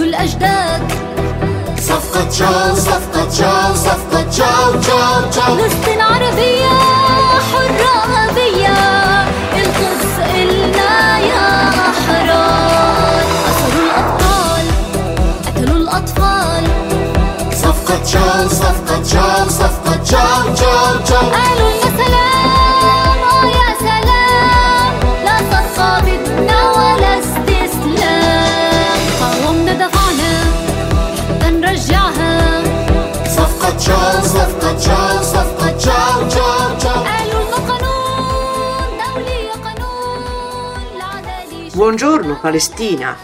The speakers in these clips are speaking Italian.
الأجداد. صفقة تشاو صفقة تشاو صفقة تشاو تشاو تشاو. فلسطين عربية حرة أبية، القدس إلنا يا أحرار. أسروا الأبطال قتلوا الأطفال. صفقة تشاو صفقة تشاو صفقة تشاو تشاو تشاو. قالوا لنا سلام يا سلام، لا صفقة بدنا ولا استسلام. قاومنا دفعنا حتى نرجعها. صفقة تشاو صفقة تشاو صفقة تشاو تشاو تشاو. قالوا لنا قانون دولي، قانون العدالة. Buongiorno Palestina,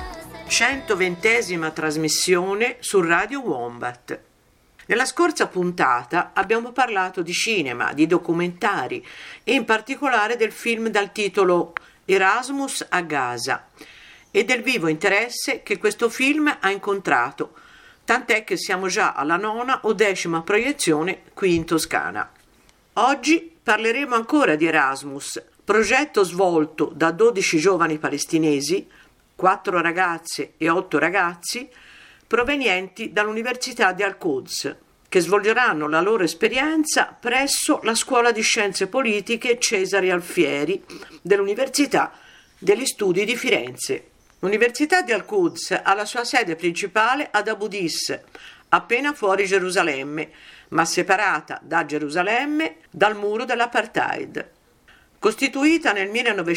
120ª trasmissione su Radio Wombat. Nella scorsa puntata abbiamo parlato di cinema, di documentari e in particolare del film dal titolo Erasmus a Gaza e del vivo interesse che questo film ha incontrato, tant'è che siamo già alla 9ª o 10ª proiezione qui in Toscana. Oggi parleremo ancora di Erasmus, progetto svolto da 12 giovani palestinesi, 4 ragazze e 8 ragazzi, provenienti dall'Università di Al-Quds, che svolgeranno la loro esperienza presso la Scuola di Scienze Politiche Cesare Alfieri dell'Università degli Studi di Firenze. L'Università di Al-Quds ha la sua sede principale ad Abu Dis, appena fuori Gerusalemme, ma separata da Gerusalemme dal muro dell'apartheid. Costituita nel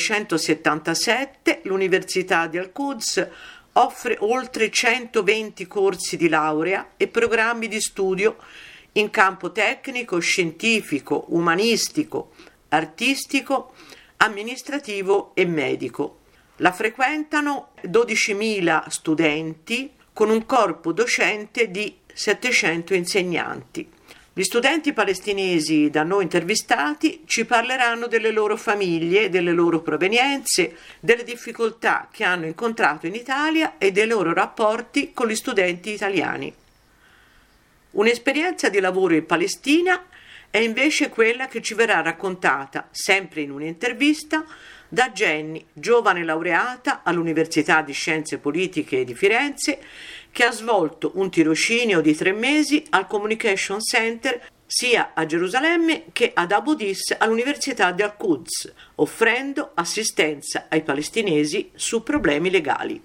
1977, l'Università di Al-Quds offre oltre 120 corsi di laurea e programmi di studio in campo tecnico, scientifico, umanistico, artistico, amministrativo e medico. La frequentano 12.000 studenti con un corpo docente di 700 insegnanti. Gli studenti palestinesi da noi intervistati ci parleranno delle loro famiglie, delle loro provenienze, delle difficoltà che hanno incontrato in Italia e dei loro rapporti con gli studenti italiani. Un'esperienza di lavoro in Palestina è invece quella che ci verrà raccontata, sempre in un'intervista, da Jenny, giovane laureata all'Università di Scienze Politiche di Firenze, che ha svolto un tirocinio di 3 mesi al Communication Center sia a Gerusalemme che ad Abu Dis all'Università di Al-Quds, offrendo assistenza ai palestinesi su problemi legali.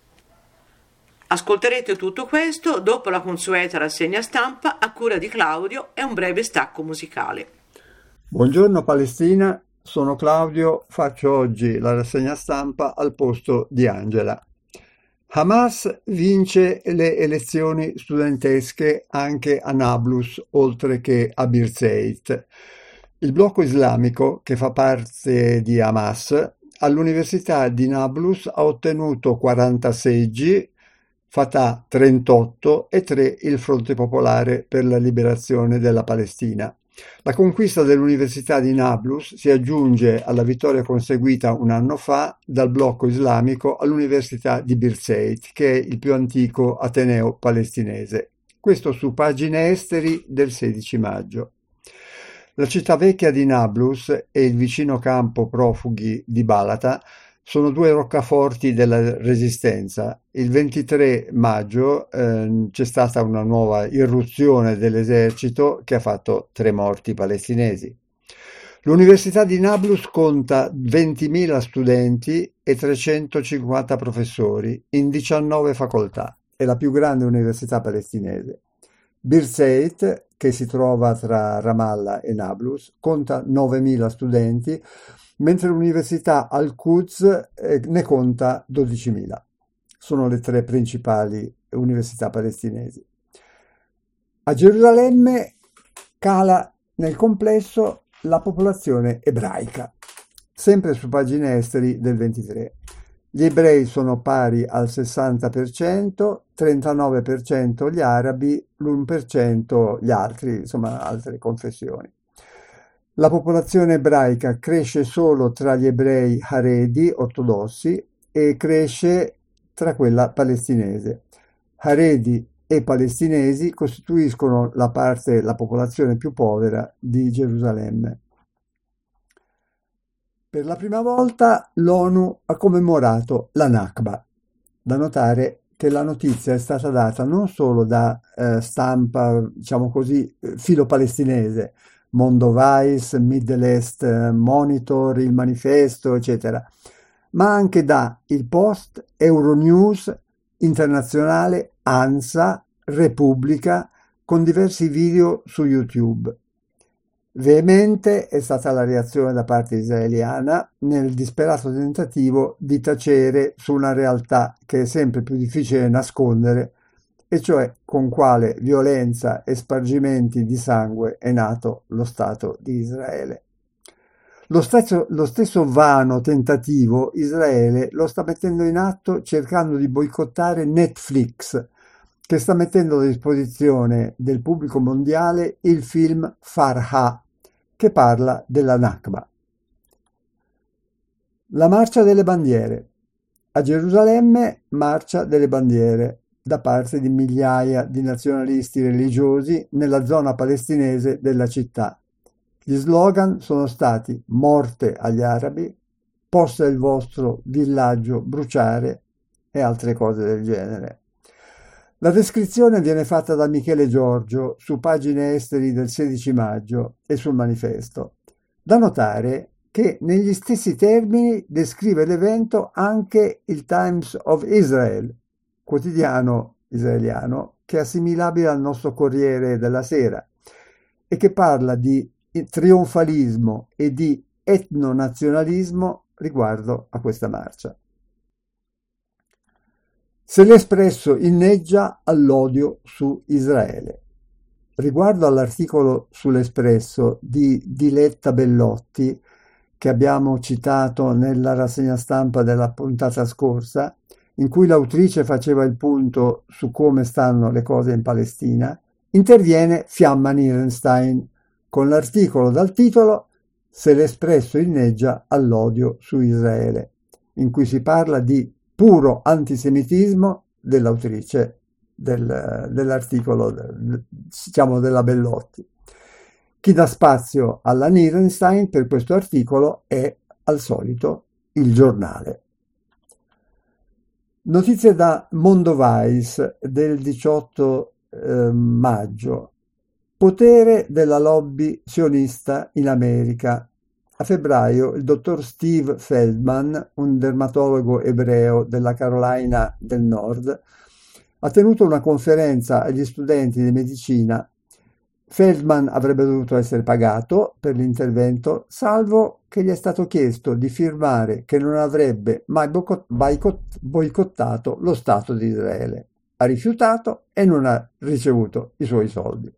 Ascolterete tutto questo dopo la consueta rassegna stampa a cura di Claudio e un breve stacco musicale. Buongiorno Palestina, sono Claudio, faccio oggi la rassegna stampa al posto di Angela. Hamas vince le elezioni studentesche anche a Nablus, oltre che a Birzeit. Il blocco islamico, che fa parte di Hamas, all'Università di Nablus ha ottenuto 40 seggi, Fatah 38 e 3 il Fronte Popolare per la Liberazione della Palestina. La conquista dell'Università di Nablus si aggiunge alla vittoria conseguita un anno fa dal blocco islamico all'Università di Birzeit, che è il più antico ateneo palestinese. Questo su pagine esteri del 16 maggio. La città vecchia di Nablus e il vicino campo profughi di Balata sono 2 roccaforti della resistenza. Il 23 maggio c'è stata una nuova irruzione dell'esercito che ha fatto 3 morti palestinesi. L'Università di Nablus conta 20.000 studenti e 350 professori in 19 facoltà. È la più grande università palestinese. Birzeit, che si trova tra Ramallah e Nablus, conta 9.000 studenti, mentre l'Università Al-Quds ne conta 12.000. Sono le 3 principali università palestinesi. A Gerusalemme cala nel complesso la popolazione ebraica, sempre su pagine esteri del 23. Gli ebrei sono pari al 60%, 39% gli arabi, l'1% gli altri, insomma altre confessioni. La popolazione ebraica cresce solo tra gli ebrei haredi ortodossi e cresce tra quella palestinese. Haredi e palestinesi costituiscono la popolazione più povera di Gerusalemme. Per la prima volta l'ONU ha commemorato la Nakba. Da notare che la notizia è stata data non solo da stampa, diciamo così, filo-palestinese, Mondo Vice, Middle East Monitor, Il Manifesto, eccetera, ma anche da Il Post, Euronews, Internazionale, ANSA, Repubblica, con diversi video su YouTube. Veemente è stata la reazione da parte israeliana nel disperato tentativo di tacere su una realtà che è sempre più difficile nascondere, e cioè con quale violenza e spargimenti di sangue è nato lo Stato di Israele. Lo stesso vano tentativo Israele lo sta mettendo in atto cercando di boicottare Netflix, che sta mettendo a disposizione del pubblico mondiale il film Farha, che parla della Nakba. La marcia delle bandiere. A Gerusalemme, marcia delle bandiere da parte di migliaia di nazionalisti religiosi nella zona palestinese della città. Gli slogan sono stati "Morte agli arabi", "Possa il vostro villaggio bruciare" e altre cose del genere. La descrizione viene fatta da Michele Giorgio su Pagine Esteri del 16 maggio e sul Manifesto. Da notare che negli stessi termini descrive l'evento anche il Times of Israel, quotidiano israeliano che è assimilabile al nostro Corriere della Sera e che parla di trionfalismo e di etnonazionalismo riguardo a questa marcia. Se l'Espresso inneggia all'odio su Israele. Riguardo all'articolo sull'Espresso di Diletta Bellotti, che abbiamo citato nella rassegna stampa della puntata scorsa, in cui l'autrice faceva il punto su come stanno le cose in Palestina, interviene Fiamma Nierenstein con l'articolo dal titolo "Se l'Espresso inneggia all'odio su Israele", in cui si parla di puro antisemitismo dell'autrice dell'articolo, diciamo, della Bellotti. Chi dà spazio alla Nierenstein per questo articolo è, al solito, Il Giornale. Notizie da Mondo Vice del 18 maggio. Potere della lobby sionista in America. A febbraio il dottor Steve Feldman, un dermatologo ebreo della Carolina del Nord, ha tenuto una conferenza agli studenti di medicina. Feldman avrebbe dovuto essere pagato per l'intervento, salvo che gli è stato chiesto di firmare che non avrebbe mai boicottato lo Stato di Israele. Ha rifiutato e non ha ricevuto i suoi soldi.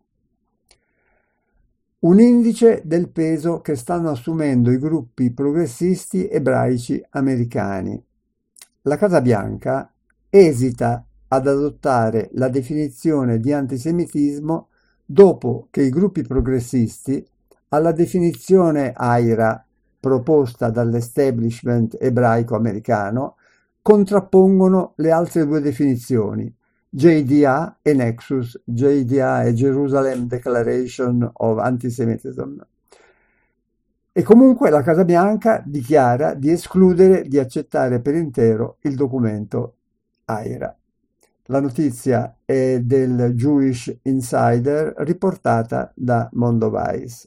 Un indice del peso che stanno assumendo i gruppi progressisti ebraici americani. La Casa Bianca esita ad adottare la definizione di antisemitismo dopo che i gruppi progressisti, alla definizione AIRA proposta dall'establishment ebraico americano, contrappongono le altre due definizioni, JDA e Nexus. JDA è Jerusalem Declaration of Antisemitism. E comunque la Casa Bianca dichiara di escludere di accettare per intero il documento AIRA. La notizia è del Jewish Insider, riportata da Mondo Vice.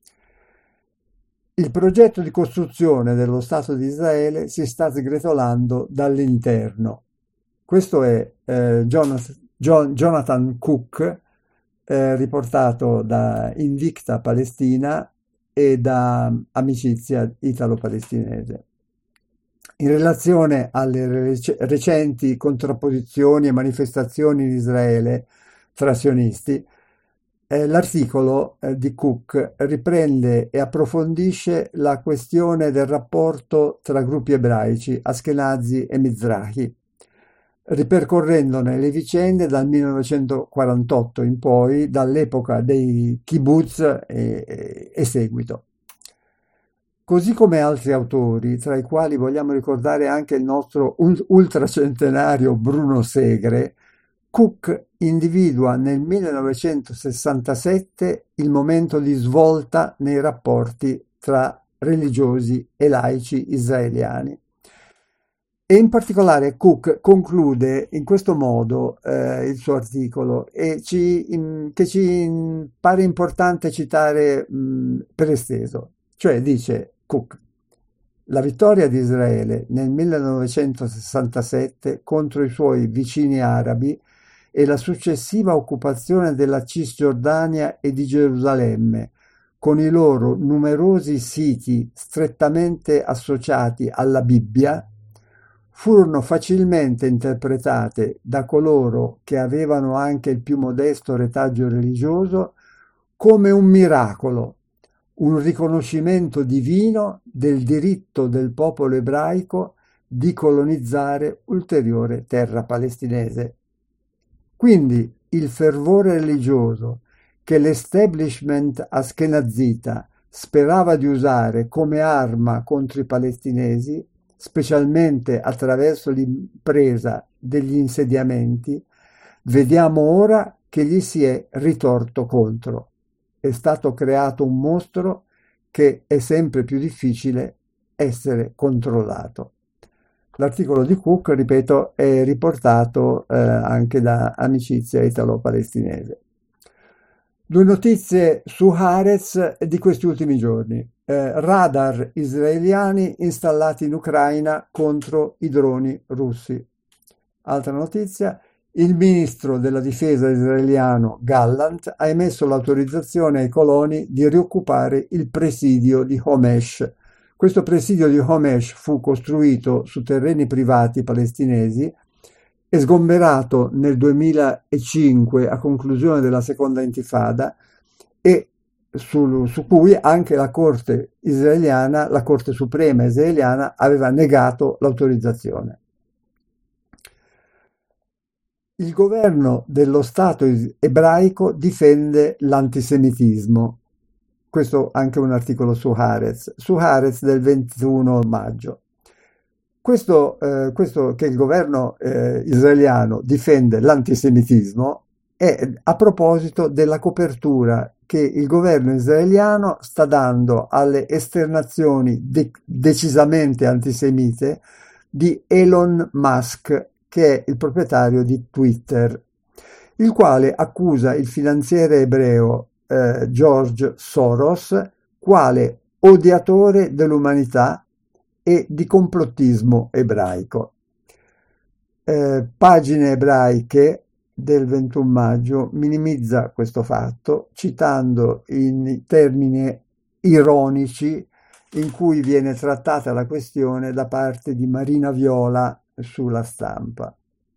Il progetto di costruzione dello Stato di Israele si sta sgretolando dall'interno. Questo è Jonathan Cook, riportato da Invicta Palestina e da Amicizia Italo-Palestinese. In relazione alle recenti contrapposizioni e manifestazioni in Israele tra sionisti, l'articolo di Cook riprende e approfondisce la questione del rapporto tra gruppi ebraici, Ashkenazi e Mizrahi, ripercorrendone le vicende dal 1948 in poi, dall'epoca dei kibbutz e seguito. Così come altri autori, tra i quali vogliamo ricordare anche il nostro ultracentenario Bruno Segre, Cook individua nel 1967 il momento di svolta nei rapporti tra religiosi e laici israeliani E in particolare Cook conclude in questo modo il suo articolo che ci pare importante citare per esteso. Cioè dice Cook: la vittoria di Israele nel 1967 contro i suoi vicini arabi e la successiva occupazione della Cisgiordania e di Gerusalemme, con i loro numerosi siti strettamente associati alla Bibbia, furono facilmente interpretate da coloro che avevano anche il più modesto retaggio religioso come un miracolo, un riconoscimento divino del diritto del popolo ebraico di colonizzare ulteriore terra palestinese. Quindi il fervore religioso che l'establishment askenazita sperava di usare come arma contro i palestinesi, specialmente attraverso l'impresa degli insediamenti, vediamo ora che gli si è ritorto contro. È stato creato un mostro che è sempre più difficile essere controllato. L'articolo di Cook, ripeto, è riportato anche da Amicizia Italo-Palestinese. Due notizie su Haaretz di questi ultimi giorni. Radar israeliani installati in Ucraina contro i droni russi. Altra notizia: il ministro della difesa israeliano Gallant ha emesso l'autorizzazione ai coloni di rioccupare il presidio di Homesh. Questo presidio di Homesh fu costruito su terreni privati palestinesi e sgomberato nel 2005 a conclusione della seconda intifada, e su cui anche la Corte israeliana, la Corte Suprema israeliana, aveva negato l'autorizzazione. Il governo dello Stato ebraico difende l'antisemitismo. Questo anche un articolo su Haaretz del 21 maggio. Questo che il governo israeliano difende l'antisemitismo è a proposito della copertura che il governo israeliano sta dando alle esternazioni decisamente antisemite di Elon Musk, che è il proprietario di Twitter, il quale accusa il finanziere ebreo George Soros quale odiatore dell'umanità e di complottismo ebraico. Pagine ebraiche del 21 maggio minimizza questo fatto, citando in termini ironici in cui viene trattata la questione da parte di Marina Viola sulla Stampa.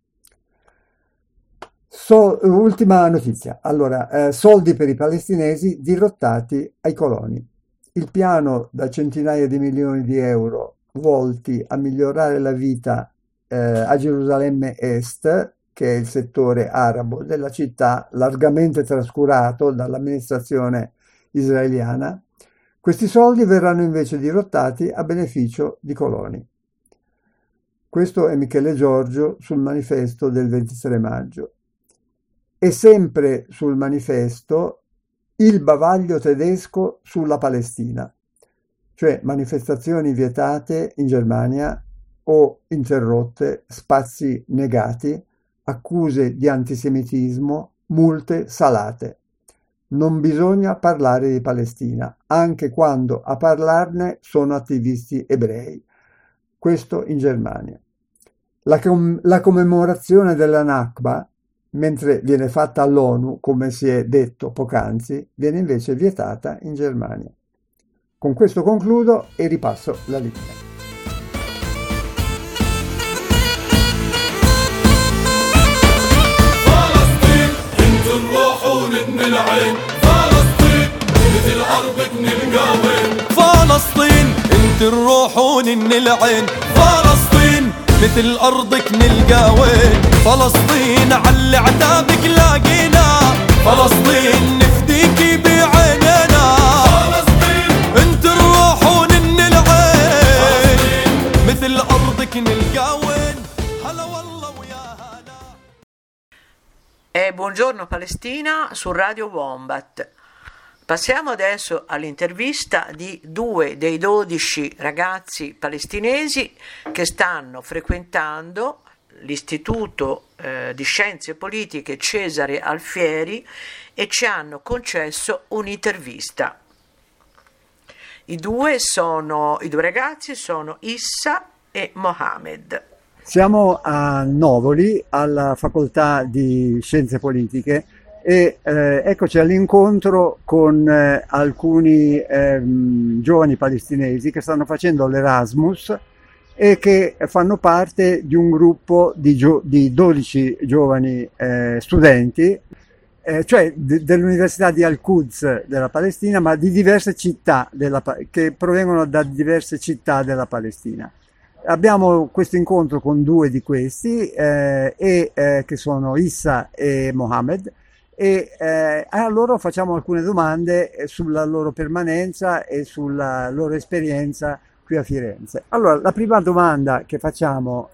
Ultima notizia. Allora, soldi per i palestinesi dirottati ai coloni. Il piano da centinaia di milioni di euro volti a migliorare la vita a Gerusalemme Est, che è il settore arabo della città largamente trascurato dall'amministrazione israeliana, questi soldi verranno invece dirottati a beneficio di coloni. Questo è Michele Giorgio sul manifesto del 23 maggio. E sempre sul manifesto il bavaglio tedesco sulla Palestina, cioè manifestazioni vietate in Germania o interrotte, spazi negati, accuse di antisemitismo, multe salate. Non bisogna parlare di Palestina, anche quando a parlarne sono attivisti ebrei. Questo in Germania. La commemorazione della Nakba, mentre viene fatta all'ONU, come si è detto poc'anzi, viene invece vietata in Germania. Con questo concludo e ripasso la linea. فلسطين انت الروح ونن العين فلسطين مثل أرضك نلقى وين فلسطين على عتابك لاقينا فلسطين نفديكي بعيننا فلسطين انت الروح ونن العين مثل أرضك نلقى وين هلا والله ويا هلا. Buongiorno Palestina su Radio Wombat. Passiamo adesso all'intervista di 2 dei 12 ragazzi palestinesi che stanno frequentando l'Istituto di Scienze Politiche Cesare Alfieri e ci hanno concesso un'intervista. I due ragazzi sono Issa e Mohamed. Siamo a Novoli, alla Facoltà di Scienze Politiche, e eccoci all'incontro con alcuni giovani palestinesi che stanno facendo l'Erasmus e che fanno parte di un gruppo di 12 giovani studenti, cioè dell'Università di Al-Quds della Palestina, ma di diverse città che provengono da diverse città della Palestina. Abbiamo questo incontro con 2 di questi, che sono Issa e Mohamed, e a loro facciamo alcune domande sulla loro permanenza e sulla loro esperienza qui a Firenze. Allora, la prima domanda che facciamo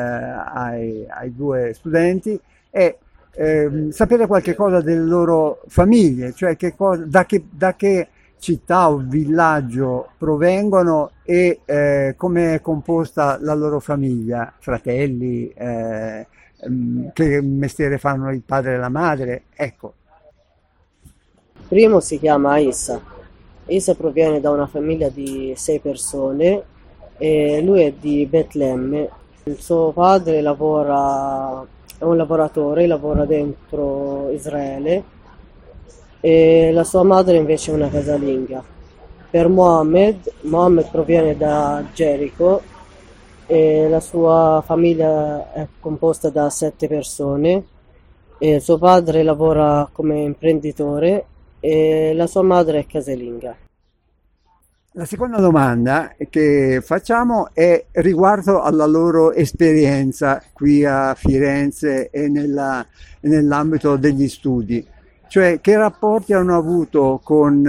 ai 2 studenti è sapere qualche cosa delle loro famiglie, cioè da che città o villaggio provengono e come è composta la loro famiglia, fratelli, che mestiere fanno il padre e la madre, ecco. Il primo si chiama Issa. Issa proviene da una famiglia di 6 persone e lui è di Betlemme. Il suo padre è un lavoratore, lavora dentro Israele, e la sua madre invece è una casalinga. Per Mohammed proviene da Gerico e la sua famiglia è composta da 7 persone. E suo padre lavora come imprenditore e la sua madre è casalinga. La seconda domanda che facciamo è riguardo alla loro esperienza qui a Firenze e nell'ambito degli studi, cioè che rapporti hanno avuto con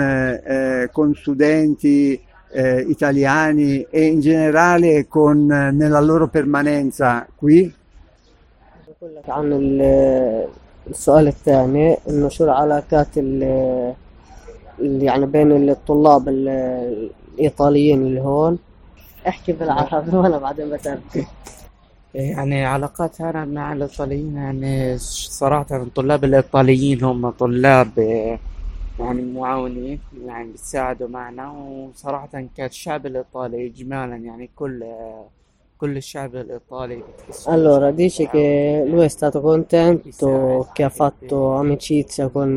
studenti italiani e in generale nella loro permanenza qui. عن السؤال الثاني إنه شو العلاقات اللي يعني بين الطلاب الإيطاليين اللي هون. احكي بالعربي وأنا بعدين بترجم. يعني علاقات أنا مع الإيطاليين، يعني صراحة الطلاب الإيطاليين هم طلاب يعني معاونين، يعني بيساعدوا معنا، وصراحة كالشعب الإيطالي إجمالا يعني كل الشعب الإيطالي بتحسه. Allora, dice che lui è stato contento, che ha fatto amicizia con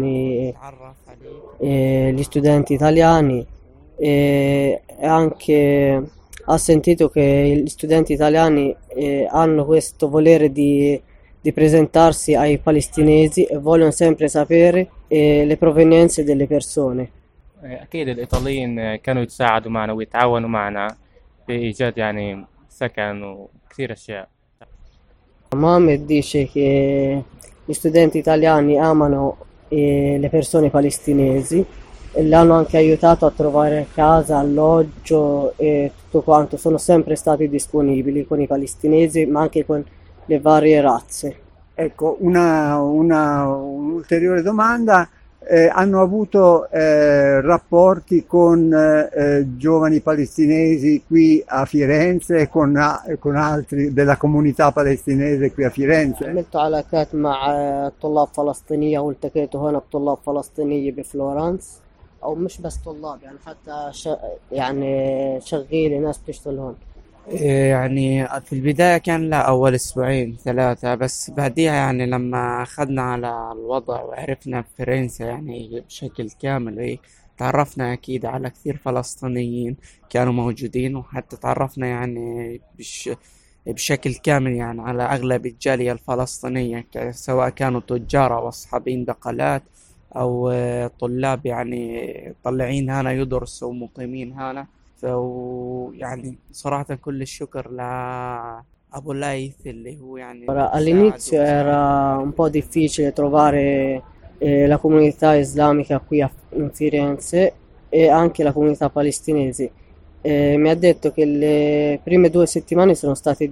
gli studenti italiani e anche ha sentito che gli studenti italiani hanno questo volere di presentarsi ai palestinesi e vogliono sempre sapere le provenienze delle persone. أكيد الإيطاليين كانوا يتساعدوا معنا ويتعاونوا معنا في إيجاد يعني سكن وكثير أشياء. Mohammed dice che gli studenti italiani amano le persone palestinesi e l'hanno anche aiutato a trovare casa, alloggio e tutto quanto. Sono sempre stati disponibili con i palestinesi ma anche con le varie razze. Ecco, un'ulteriore domanda. Hanno avuto rapporti con giovani palestinesi qui a Firenze e con altri della comunità palestinese qui a Firenze? عملت علاقات مع طلاب فلسطينية والتقيت هنا بطلاب فلسطينية بفلورنس، أو مش بس طلاب يعني حتى يعني شغيلة ناس بتشتغل هون. يعني في البداية كان لا، أول 2-3 بس بعديها يعني لما أخذنا على الوضع وعرفنا فرنسا يعني بشكل كامل، تعرفنا أكيد على كثير فلسطينيين كانوا موجودين، وحتى تعرفنا يعني بشكل كامل يعني على أغلب الجالية الفلسطينية، سواء كانوا تجار أو أصحابين بقالات أو طلاب يعني طلعين هنا يدرسوا ومقيمين هنا. يعني صراحة كل الشكر لأبو ليث اللي هو يعني All'inizio era un po' difficile trovare la comunità islamica qui in Firenze e anche la comunità palestinese. Mi ha detto che le prime 2 settimane sono state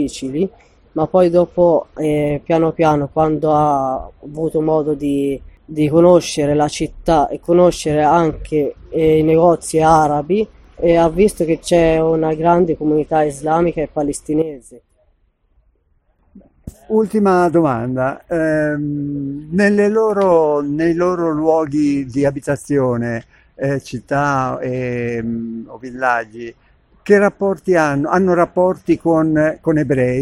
difficili, ma poi dopo piano piano, quando ha avuto modo di di conoscere la città e conoscere anche i negozi arabi e ha visto che c'è una grande comunità islamica e palestinese. Ultima domanda, nei loro luoghi di abitazione, città o villaggi, che rapporti hanno? Hanno rapporti con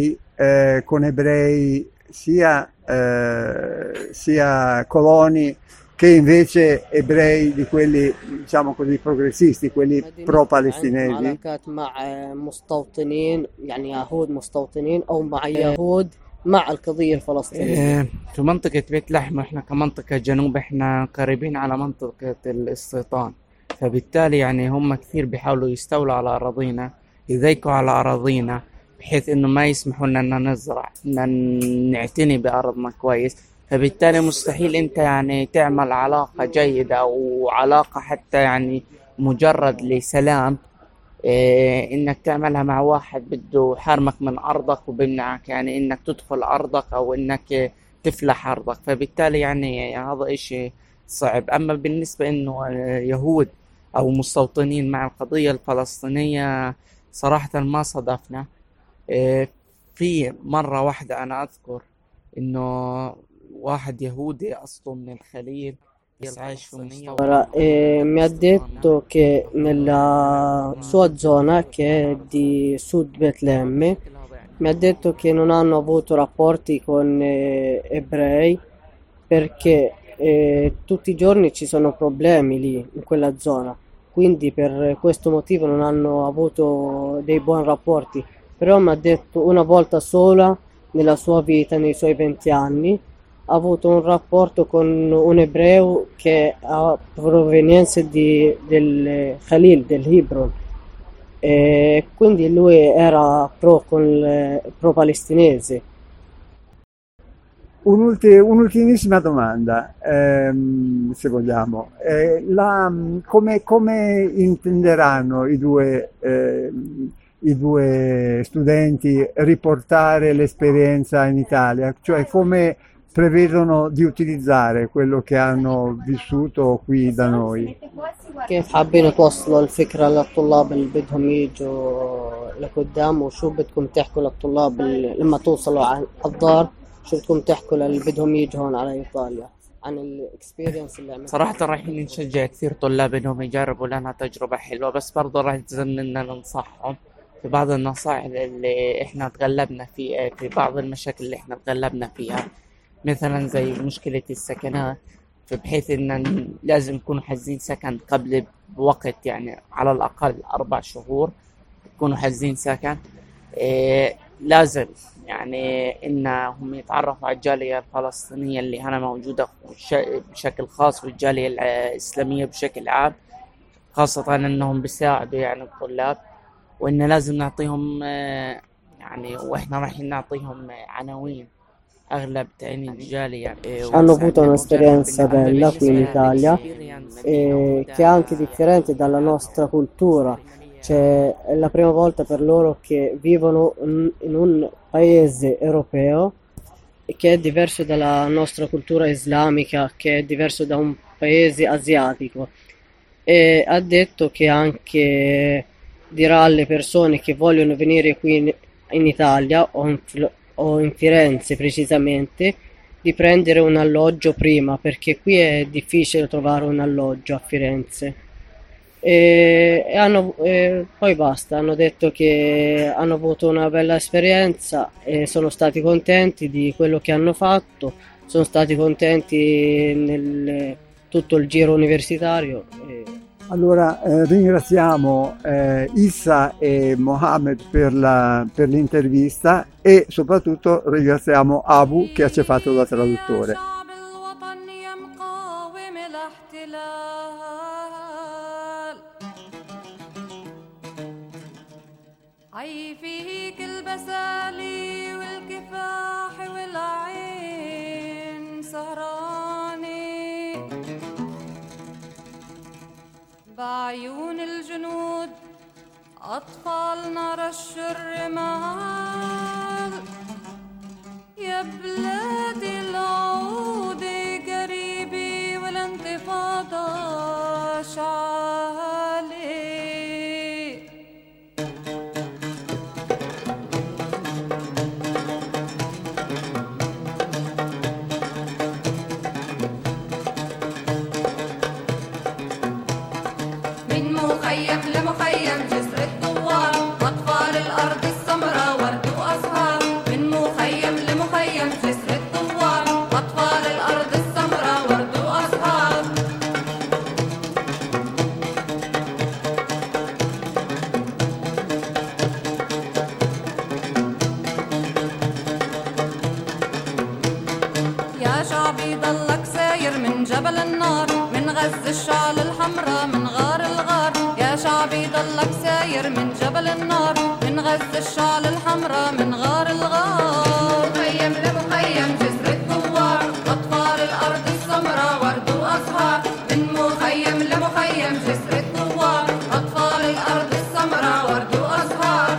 ebrei sia coloni che invece ebrei di quelli, diciamo così, progressisti, quelli عندهم pro-palestinesi? علاقات مع مستوطنين يعني يهود مستوطنين أو مع يهود مع القضية الفلسطينية. في منطقة بيت لحم احنا كمنطقة جنوب احنا قريبين على منطقة الاستيطان، فبالتالي يعني هم كثير بيحاولوا يستولوا على أراضينا، يضيقوا على أراضينا بحيث إنه ما يسمحوا لنا إن نزرع، إن نعتني بأرضنا كويس. فبالتالي مستحيل أنت يعني تعمل علاقة جيدة أو علاقة حتى يعني مجرد لسلام، انك تعملها مع واحد بده يحرمك من ارضك وبيمنعك يعني انك تدخل ارضك او انك تفلح ارضك. فبالتالي يعني هذا اشي صعب. اما بالنسبة انه يهود او مستوطنين مع القضية الفلسطينية صراحة ما صادفنا. في مرة واحدة انا اذكر انه واحد يهودي اصله من الخليل بس عايش في مستوطن. Ora, mi ha detto che nella sua zona, che è di Sud Betlemme, mi ha detto che non hanno avuto rapporti con ebrei perché tutti i giorni ci sono problemi lì in quella zona, quindi per questo motivo non hanno avuto dei buoni rapporti. Però mi ha detto una volta sola nella sua vita, nei suoi 20 anni, ha avuto un rapporto con un ebreo che ha provenienza del Khalil, del Hebron, e quindi lui era pro-palestinese. Un'ultimissima domanda, se vogliamo. Come intenderanno i due studenti riportare l'esperienza in Italia? Cioè come prevedono di utilizzare quello che hanno vissuto qui da noi? كيف حابين توصلوا الفكرة للطلاب اللي بدهم يجوا لقدام وشو بدكم تحكوا للطلاب لما توصلوا على الدار، شو بدكم تحكوا للي بدهم يجوا هون على إيطاليا عن الاكسبيرينس اللي عملتوا؟ صراحة رايحين نشجع كثير طلاب انهم يجربوا لنا تجربة حلوة، بس برضه راح تزمننا ننصحهم في بعض النصائح اللي احنا تغلبنا في بعض المشاكل اللي احنا تغلبنا فيها، مثلا زي مشكلة السكنات. فبحيث ان لازم يكونوا حاجزين سكن قبل بوقت، يعني على الاقل 4 شهور يكونوا حاجزين سكن. لازم يعني انهم يتعرفوا على الجالية الفلسطينية اللي هنا موجودة بشكل خاص والجالية الإسلامية بشكل عام، خاصة انهم بيساعدوا يعني الطلاب، وان لازم نعطيهم يعني واحنا رايحين نعطيهم عناوين اغلب تعني الجالية. Hanno avuto un'esperienza bella qui in Italia che è anche differente dalla nostra cultura, cioè è la prima volta per loro che vivono in un paese europeo e che è diverso dalla nostra cultura islamica, che è diverso da un paese asiatico, e ha detto che anche dirà alle persone che vogliono venire qui in Italia o in Firenze precisamente di prendere un alloggio prima, perché qui è difficile trovare un alloggio a Firenze. Poi basta, hanno detto che hanno avuto una bella esperienza e sono stati contenti di quello che hanno fatto, sono stati contenti nel tutto il giro universitario. Allora ringraziamo Issa e Mohammed per l'intervista e soprattutto ringraziamo Abu che ci ha fatto da traduttore. بعيون الجنود أطفالنا رش الرمال، يا بلادي العودة قريبي شعبي ضلك ساير من جبل النار من غز الشعل الحمراء من غار الغار يا شعبي ضلك ساير من جبل النار من غز الشعل الحمراء من غار الغار مخيم لمخيم جسر الثوار أطفال الأرض السمراء ورد وأزهار من مخيم لمخيم جسر الثوار أطفال الأرض السمراء ورد وأزهار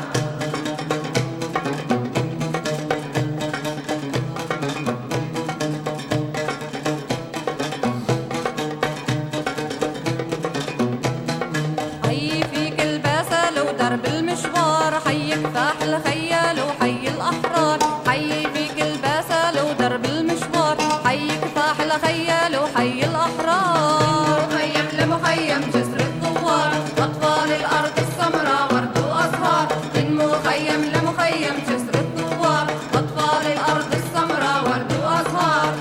حي فيك الباسة لو درب المشوار حي كفاح الخيال وحي الأحرار حي فيك الباسة لو درب المشوار حي كفاح الخيال وحي الأحرار مخيم لمخيم جسر الثوار أطفال الأرض السمراء ورد وأزهار من مخيم لمخيم جسر الثوار أطفال الأرض السمراء ورد وأزهار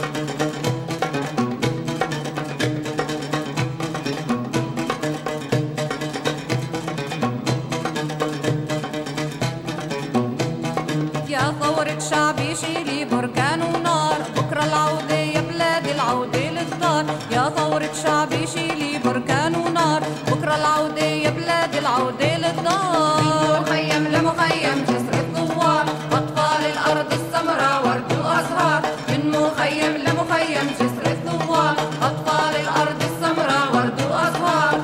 يا ثورة شعبي شيلي بركان ونار بكرة العودة يا بلادي العودة للدار يا ثورة شعبي شيلي بركان ونار بكرة العودة يا بلادي العودة للدار مخيم لمخيم جسر الثوار أطفال الأرض السمراء ورد وأزهار من مخيم لمخيم جسر الثوار أطفال الأرض السمراء ورد وأزهار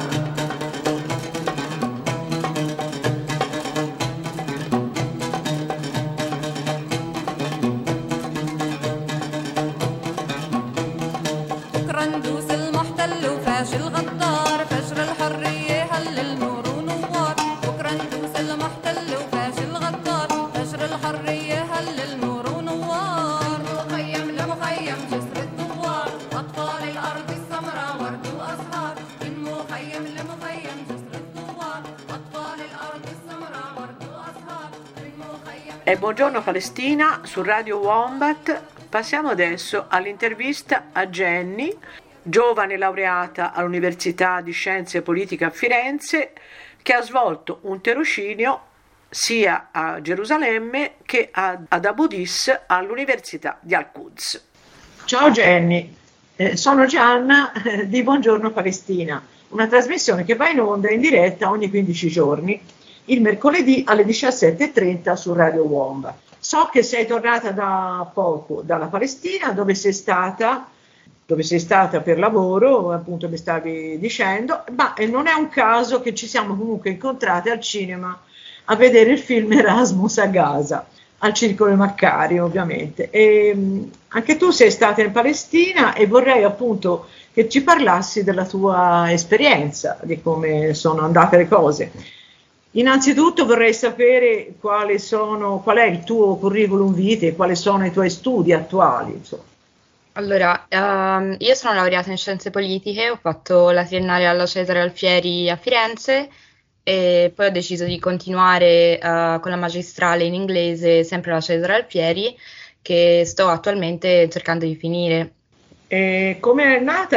بكرة ندوس المحتل وفاشل غدار فجر الحرية هلل نور ونوار بكرة ندوس المحتل وفاشل غدار فجر الحرية هلل نور ونوار مخيم لمخيم جسر الثوار أطفال الأرض السمراء ورد وأزهار من مخيم لمخيم جسر الثوار أطفال الأرض السمراء ورد وأزهار من مخيم E buongiorno Palestina su Radio Wombat. Passiamo adesso all'intervista a Jenny, giovane laureata all'Università di Scienze e Politica a Firenze, che ha svolto un tirocinio sia a Gerusalemme che ad Abu Dis all'Università di Al-Quds. Ciao Jenny, sono Gianna di Buongiorno Palestina, una trasmissione che va in onda in diretta ogni 15 giorni, il mercoledì alle 17:30 su Radio Wombat. So che sei tornata da poco dalla Palestina, dove sei stata per lavoro, appunto mi stavi dicendo, ma non è un caso che ci siamo comunque incontrate al cinema a vedere il film Erasmus a Gaza, al Circolo Maccari ovviamente. E anche tu sei stata in Palestina e vorrei appunto che ci parlassi della tua esperienza, di come sono andate le cose. Innanzitutto vorrei sapere qual è il tuo curriculum vitae e quali sono i tuoi studi attuali, insomma. Allora, io sono laureata in scienze politiche, ho fatto la triennale alla Cesare Alfieri a Firenze e poi ho deciso di continuare con la magistrale in inglese sempre alla Cesare Alfieri, che sto attualmente cercando di finire. E come ti è nata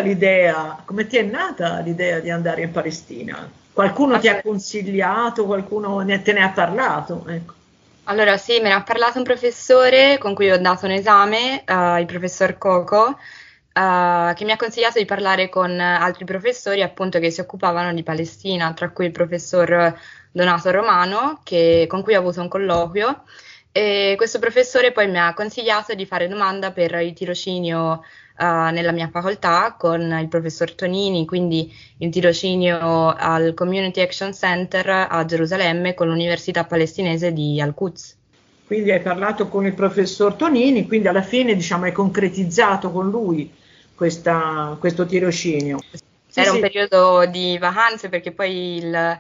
l'idea di andare in Palestina? Qualcuno ti ha consigliato, qualcuno te ne ha parlato? Ecco. Allora sì, me ne ha parlato un professore con cui ho dato un esame, il professor Coco, che mi ha consigliato di parlare con altri professori appunto che si occupavano di Palestina, tra cui il professor Donato Romano, con cui ho avuto un colloquio, e questo professore poi mi ha consigliato di fare domanda per il tirocinio nella mia facoltà con il professor Tonini, quindi il tirocinio al Community Action Center a Gerusalemme con l'Università Palestinese di Al-Quds. Quindi hai parlato con il professor Tonini, quindi alla fine hai concretizzato con lui questo tirocinio. Era un periodo di vacanze perché poi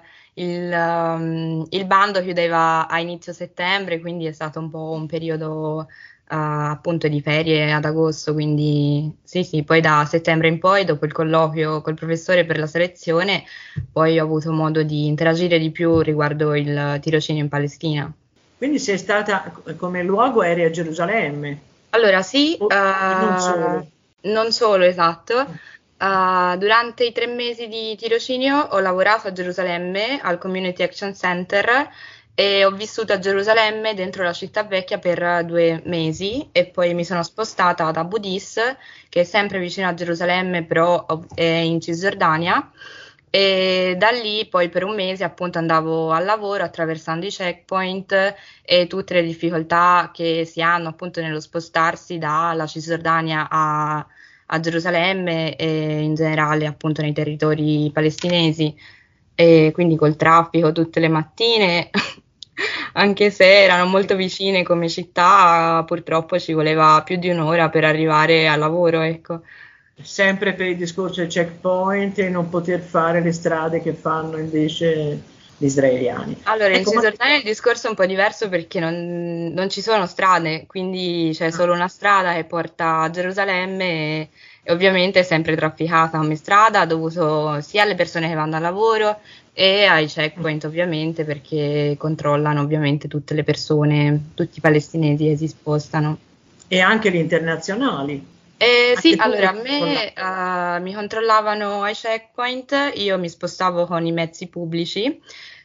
il bando chiudeva a inizio settembre, quindi è stato un po' un periodo appunto di ferie ad agosto, quindi sì, poi da settembre in poi, dopo il colloquio col professore per la selezione, poi ho avuto modo di interagire di più riguardo il tirocinio in Palestina. Quindi sei stata, come luogo eri a Gerusalemme? Allora sì, non solo. Non solo, esatto. Durante i 3 mesi di tirocinio ho lavorato a Gerusalemme al Community Action Center e ho vissuto a Gerusalemme dentro la città vecchia per 2 mesi e poi mi sono spostata ad Abu Dis, che è sempre vicino a Gerusalemme, però è in Cisgiordania. E da lì poi per un mese appunto andavo al lavoro attraversando i checkpoint e tutte le difficoltà che si hanno appunto nello spostarsi dalla Cisgiordania a Gerusalemme e in generale appunto nei territori palestinesi, e quindi col traffico tutte le mattine. Anche se erano molto vicine come città, purtroppo ci voleva più di un'ora per arrivare al lavoro, ecco. Sempre per il discorso del checkpoint e non poter fare le strade che fanno invece gli israeliani. Allora, in Ecco, Cisgiordania il discorso è un po' diverso perché non ci sono strade, quindi c'è solo una strada che porta a Gerusalemme e ovviamente è sempre trafficata come strada, dovuto sia alle persone che vanno al lavoro e ai checkpoint ovviamente, perché controllano ovviamente tutte le persone, tutti i palestinesi che si spostano. E anche gli internazionali. Sì, Anche tu allora a hai me mi controllavano ai checkpoint, io mi spostavo con i mezzi pubblici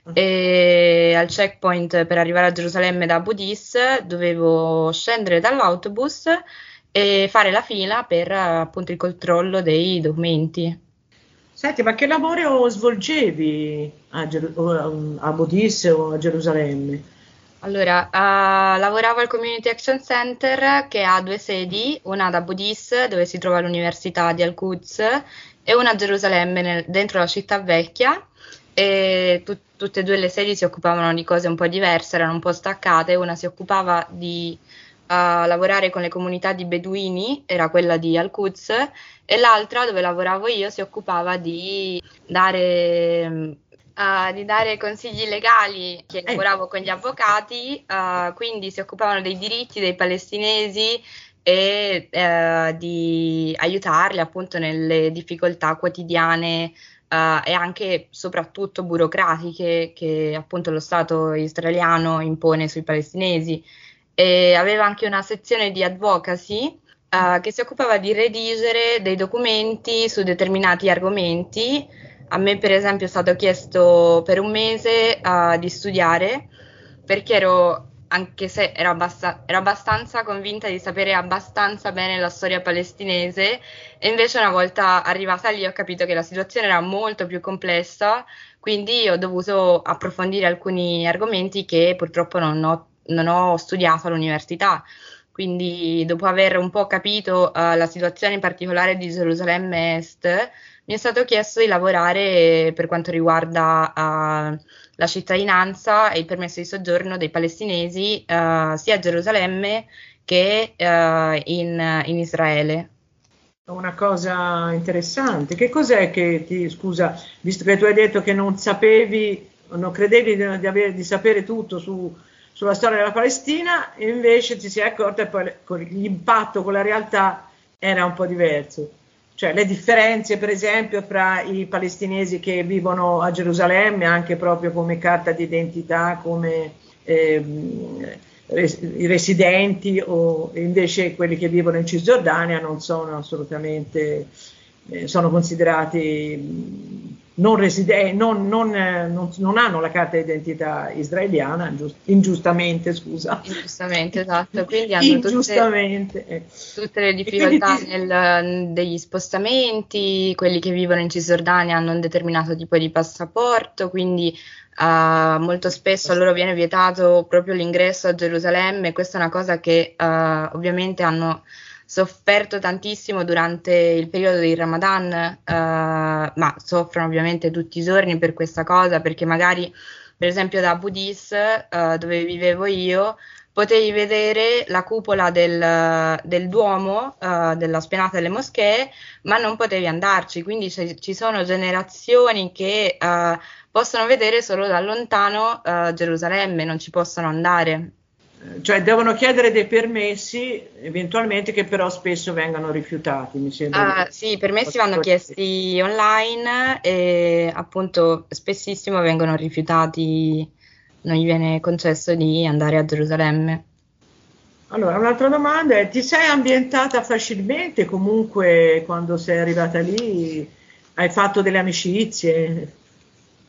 e al checkpoint per arrivare a Gerusalemme da Abu Dis dovevo scendere dall'autobus e fare la fila per appunto il controllo dei documenti. Senti, ma che lavoro svolgevi a Abu Dis o a Gerusalemme? Allora, lavoravo al Community Action Center che ha 2 sedi, una ad Abu Dis dove si trova l'Università di Al-Quds e una a Gerusalemme dentro la città vecchia, e tutte e 2 le sedi si occupavano di cose un po' diverse, erano un po' staccate. Una si occupava di lavorare con le comunità di beduini, era quella di Al-Quds, e l'altra dove lavoravo io si occupava di dare consigli legali, che lavoravo con gli avvocati, quindi si occupavano dei diritti dei palestinesi e di aiutarli appunto nelle difficoltà quotidiane e anche soprattutto burocratiche che appunto lo Stato israeliano impone sui palestinesi. E aveva anche una sezione di advocacy che si occupava di redigere dei documenti su determinati argomenti. A me, per esempio, è stato chiesto per un mese di studiare, perché anche se ero abbastanza convinta di sapere abbastanza bene la storia palestinese, e invece una volta arrivata lì ho capito che la situazione era molto più complessa, quindi ho dovuto approfondire alcuni argomenti che purtroppo non ho studiato all'università. Quindi, dopo aver un po' capito la situazione in particolare di Gerusalemme Est, mi è stato chiesto di lavorare per quanto riguarda la cittadinanza e il permesso di soggiorno dei palestinesi sia a Gerusalemme che in Israele. Una cosa interessante. Che cos'è che scusa, visto che tu hai detto che non sapevi, non credevi di sapere tutto sulla storia della Palestina, e invece ti sei accorta che poi l'impatto con la realtà era un po' diverso. Cioè le differenze, per esempio, fra i palestinesi che vivono a Gerusalemme, anche proprio come carta d'identità, come i residenti, o invece quelli che vivono in Cisgiordania non sono assolutamente, sono considerati non residenti, non hanno la carta d'identità israeliana, ingiustamente, scusa. Ingiustamente, esatto. Quindi hanno tutte le difficoltà degli spostamenti, quelli che vivono in Cisgiordania hanno un determinato tipo di passaporto, quindi molto spesso a loro viene vietato proprio l'ingresso a Gerusalemme. Questa è una cosa che ovviamente hanno sofferto tantissimo durante il periodo del Ramadan, ma soffrono ovviamente tutti i giorni per questa cosa, perché magari per esempio da Abu Dis, dove vivevo io, potevi vedere la cupola del Duomo, della spianata delle moschee, ma non potevi andarci, quindi ci sono generazioni che possono vedere solo da lontano Gerusalemme, non ci possono andare. Cioè devono chiedere dei permessi eventualmente, che però spesso vengono rifiutati, mi sembra. Sì, i permessi vanno chiesti online e appunto spessissimo vengono rifiutati, non gli viene concesso di andare a Gerusalemme. Allora, un'altra domanda è: ti sei ambientata facilmente comunque quando sei arrivata lì? Hai fatto delle amicizie?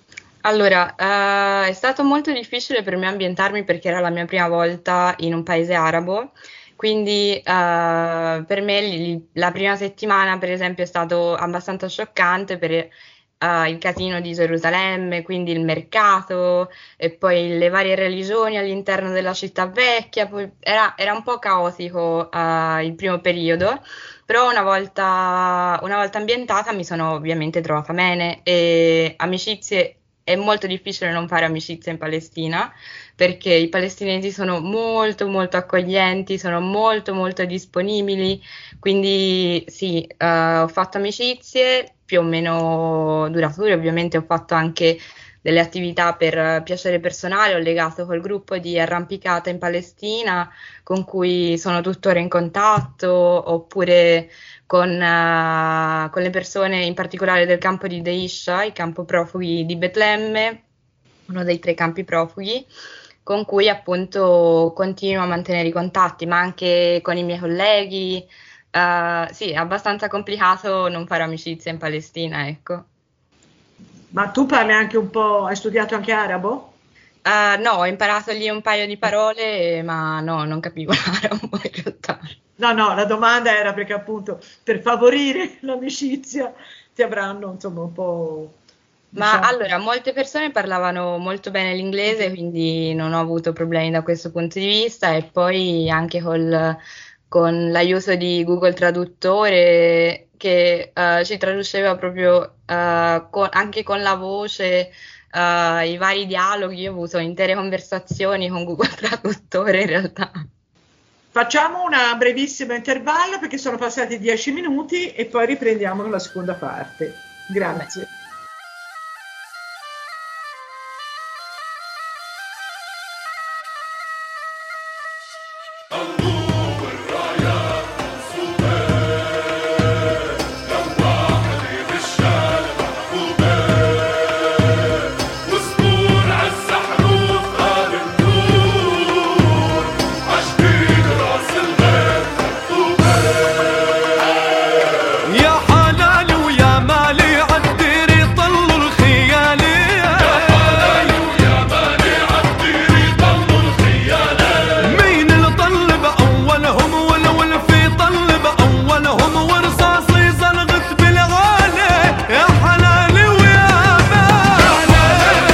Allora, è stato molto difficile per me ambientarmi perché era la mia prima volta in un paese arabo, quindi per me la prima settimana, per esempio, è stato abbastanza scioccante per il casino di Gerusalemme, quindi il mercato e poi le varie religioni all'interno della città vecchia, poi era un po' caotico il primo periodo. Però una volta ambientata mi sono ovviamente trovata bene e amicizie, è molto difficile non fare amicizie in Palestina perché i palestinesi sono molto molto accoglienti, sono molto molto disponibili, quindi sì, ho fatto amicizie più o meno durature, ovviamente ho fatto anche delle attività per piacere personale, ho legato col gruppo di arrampicata in Palestina con cui sono tuttora in contatto, oppure con le persone in particolare del campo di Deisha, il campo profughi di Betlemme, uno dei 3 campi profughi, con cui appunto continuo a mantenere i contatti, ma anche con i miei colleghi. Sì, è abbastanza complicato non fare amicizia in Palestina, ecco. Ma tu parli anche un po', hai studiato anche arabo? No, ho imparato lì un paio di parole, ma no, non capivo l'arabo in realtà. No, la domanda era perché appunto per favorire l'amicizia ti avranno insomma un po'... Ma diciamo- allora, molte persone parlavano molto bene l'inglese, quindi non ho avuto problemi da questo punto di vista e poi anche con l'aiuto di Google Traduttore che ci traduceva proprio anche con la voce i vari dialoghi. Io ho avuto intere conversazioni con Google Traduttore in realtà. Facciamo un brevissimo intervallo perché sono passati 10 minuti e poi riprendiamo la seconda parte. Grazie. يا حلال ويا مالي عالديري طلوا الخيالي يا حلال ويا مالي عالديري طلوا الخيالي مين الطلب أولهم والولفي طلب أولهم ورصاصي زلغت بالغالي يا حلال ويا مالي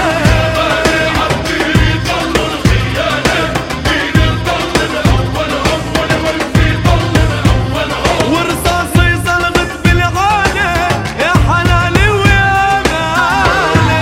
عالديري طلوا الخيالي مين الطلب أولهم والولفي طلب أولهم ورصاصي زلغت بالغالي يا حلالي ويا مالي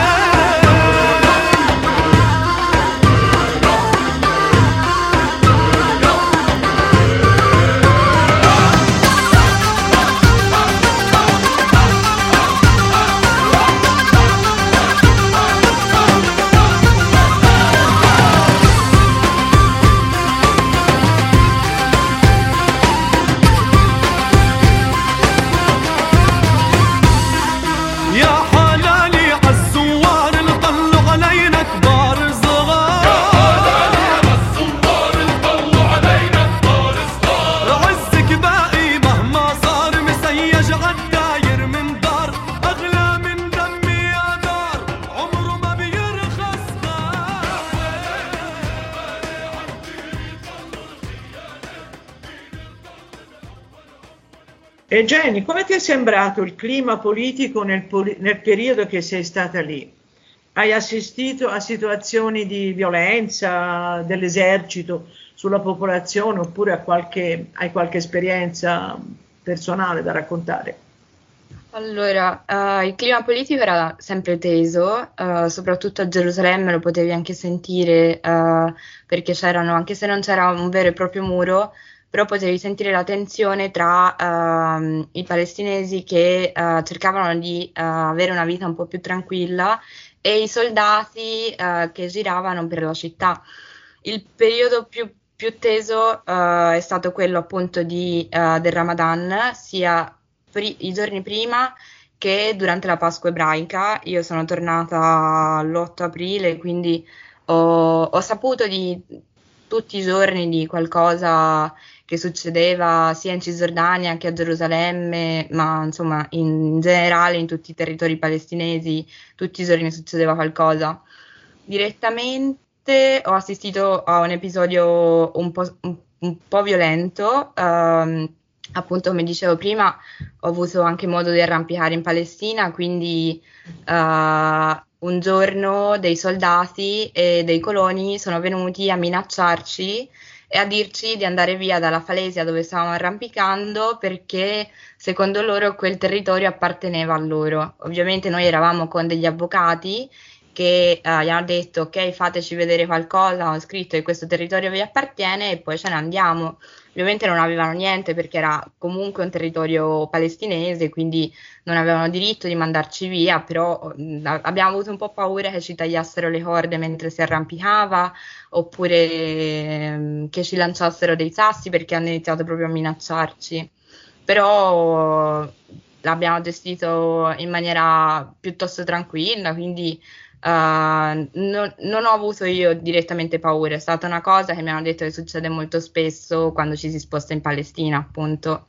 يا حلالي عالزوار اللي طلوا علينا كبار صغار يا حلالي عالزوار اللي طلوا علينا كبار صغار عزك باقي مهما صار مسيج عالداير من دار اغلى من دمي يا دار عمره ما بيرخص E Jenny, come ti è sembrato il clima politico nel periodo che sei stata lì? Hai assistito a situazioni di violenza dell'esercito sulla popolazione oppure hai qualche esperienza personale da raccontare? Allora, il clima politico era sempre teso, soprattutto a Gerusalemme lo potevi anche sentire perché c'erano, anche se non c'era un vero e proprio muro, però potevi sentire la tensione tra i palestinesi che cercavano di avere una vita un po' più tranquilla e i soldati che giravano per la città. Il periodo più teso è stato quello appunto del Ramadan, sia i giorni prima che durante la Pasqua ebraica. Io sono tornata l'8 aprile, quindi ho saputo tutti i giorni di qualcosa che succedeva sia in Cisgiordania che a Gerusalemme, ma insomma in generale in tutti i territori palestinesi, tutti i giorni succedeva qualcosa. Direttamente ho assistito a un episodio un po' violento, appunto come dicevo prima ho avuto anche modo di arrampicare in Palestina, quindi un giorno dei soldati e dei coloni sono venuti a minacciarci e a dirci di andare via dalla falesia dove stavamo arrampicando perché secondo loro quel territorio apparteneva a loro. Ovviamente noi eravamo con degli avvocati che gli hanno detto ok, fateci vedere qualcosa, ho scritto che questo territorio vi appartiene e poi ce ne andiamo. Ovviamente non avevano niente perché era comunque un territorio palestinese, quindi non avevano diritto di mandarci via, però abbiamo avuto un po' paura che ci tagliassero le corde mentre si arrampicava, oppure che ci lanciassero dei sassi perché hanno iniziato proprio a minacciarci. Però l'abbiamo gestito in maniera piuttosto tranquilla, quindi non ho avuto io direttamente paura, è stata una cosa che mi hanno detto che succede molto spesso quando ci si sposta in Palestina, appunto.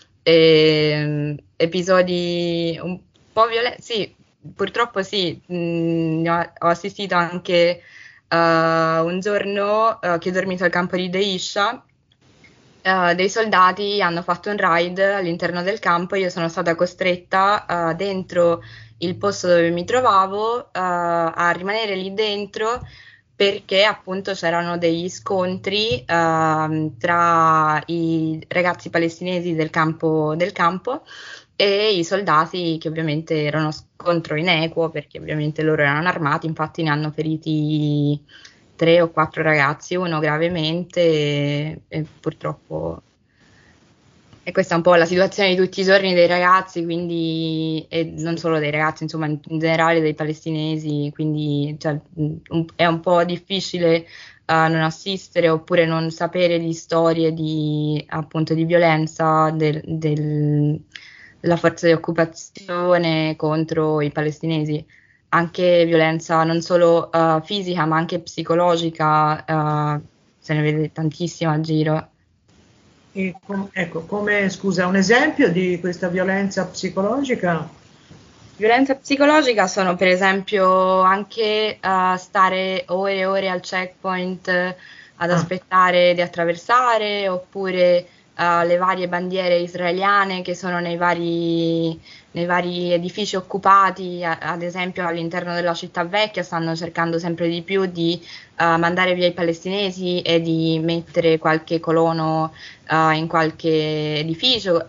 Episodi un po' violenti, sì, purtroppo sì, ho assistito anche un giorno che ho dormito al campo di Deisha. Dei soldati hanno fatto un raid all'interno del campo, io sono stata costretta dentro il posto dove mi trovavo a rimanere lì dentro perché appunto c'erano degli scontri tra i ragazzi palestinesi del campo e i soldati che ovviamente erano scontro inequo perché ovviamente loro erano armati, infatti ne hanno feriti 3 o 4 ragazzi, uno gravemente e purtroppo e questa è un po' la situazione di tutti i giorni dei ragazzi, quindi e non solo dei ragazzi, insomma in generale dei palestinesi, quindi cioè, è un po' difficile non assistere oppure non sapere di storie di appunto di violenza della forza di occupazione contro i palestinesi. Anche violenza non solo fisica ma anche psicologica, se ne vede tantissima a giro. E scusa, un esempio di questa violenza psicologica? Violenza psicologica sono per esempio anche stare ore e ore al checkpoint ad aspettare di attraversare, oppure le varie bandiere israeliane che sono nei vari edifici occupati, ad esempio all'interno della città vecchia stanno cercando sempre di più di mandare via i palestinesi e di mettere qualche colono in qualche edificio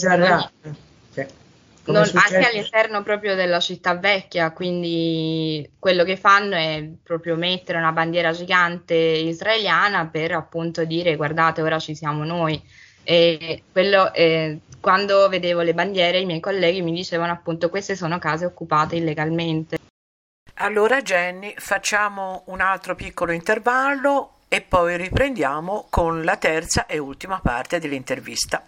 anche all'interno proprio della città vecchia, quindi quello che fanno è proprio mettere una bandiera gigante israeliana per appunto dire guardate ora ci siamo noi. E quello quando vedevo le bandiere i miei colleghi mi dicevano appunto queste sono case occupate illegalmente. Allora Jenny, facciamo un altro piccolo intervallo e poi riprendiamo con la terza e ultima parte dell'intervista.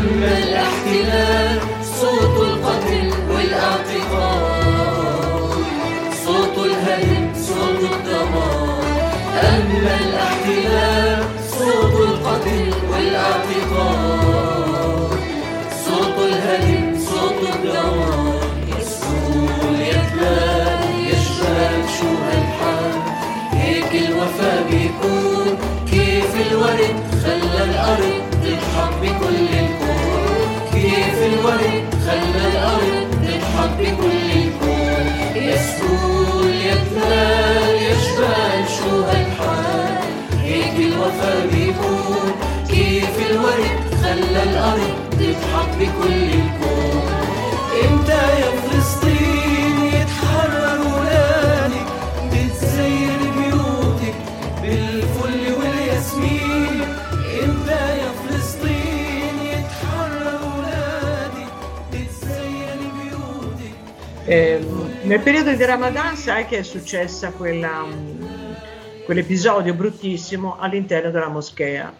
أما الاحتلال صوت القتل والاعتقال، صوت الهدم صوت الدمار. أما الاحتلال صوت القتل والاعتقال، صوت الهدم صوت الدمار. يسهول يتلال يشبك شو هالحال، هيك الوفا بيكون كيف الورد خلى الأرض تضحك بكل الكون، كيف الورد خلى الأرض تضحك بكل الكون. يسهول يتلال يشبك شو هالحال، هيك الوفا بيكون كيف الورد خلى الأرض تضحك بكل الكون. امتى يا فلسطين يتحرر ولادك، تتزين بيوتك بالفل والياسمين. امتى يا فلسطين يتحرر ولادك، تتزين بيوتك. Nel periodo di Ramadan sai che è successa quell'episodio bruttissimo all'interno della moschea.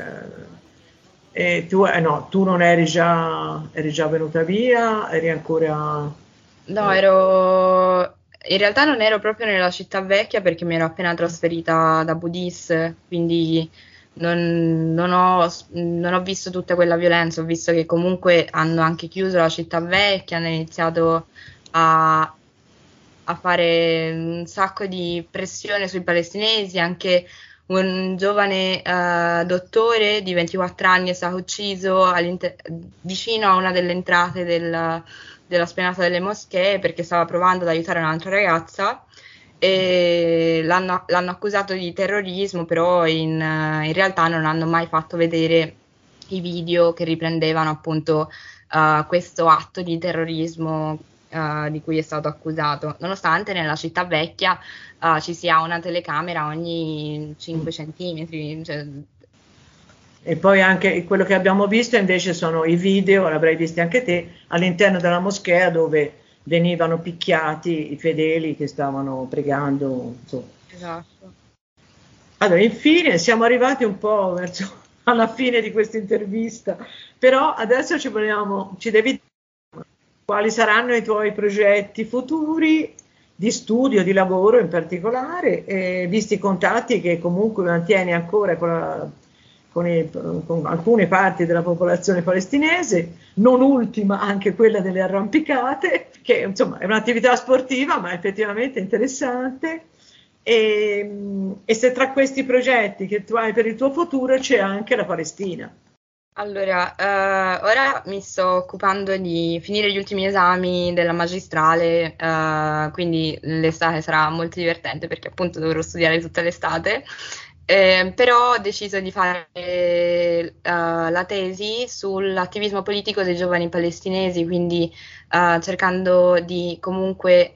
E tu, no, tu non eri già venuta via, eri ancora... No, in realtà non ero proprio nella città vecchia perché mi ero appena trasferita da Budis, quindi non ho visto tutta quella violenza. Ho visto che comunque hanno anche chiuso la città vecchia, hanno iniziato a fare un sacco di pressione sui palestinesi. Anche un giovane dottore di 24 anni è stato ucciso vicino a una delle entrate della spianata delle moschee perché stava provando ad aiutare un'altra ragazza, e l'hanno accusato di terrorismo, però in realtà non hanno mai fatto vedere i video che riprendevano appunto questo atto di terrorismo di cui è stato accusato, nonostante nella città vecchia ci sia una telecamera ogni 5 centimetri. Cioè... E poi anche quello che abbiamo visto invece sono i video, l'avrai visti anche te, all'interno della moschea dove venivano picchiati i fedeli che stavano pregando. Insomma. Esatto. Allora, infine siamo arrivati un po' verso alla fine di questa intervista, però adesso ci devi dire quali saranno i tuoi progetti futuri di studio, di lavoro in particolare, visti i contatti che comunque mantieni ancora con alcune parti della popolazione palestinese, non ultima anche quella delle arrampicate, che insomma è un'attività sportiva ma effettivamente interessante. E se tra questi progetti che tu hai per il tuo futuro c'è anche la Palestina. Allora, ora mi sto occupando di finire gli ultimi esami della magistrale, quindi l'estate sarà molto divertente perché appunto dovrò studiare tutta l'estate, però ho deciso di fare la tesi sull'attivismo politico dei giovani palestinesi, quindi cercando di comunque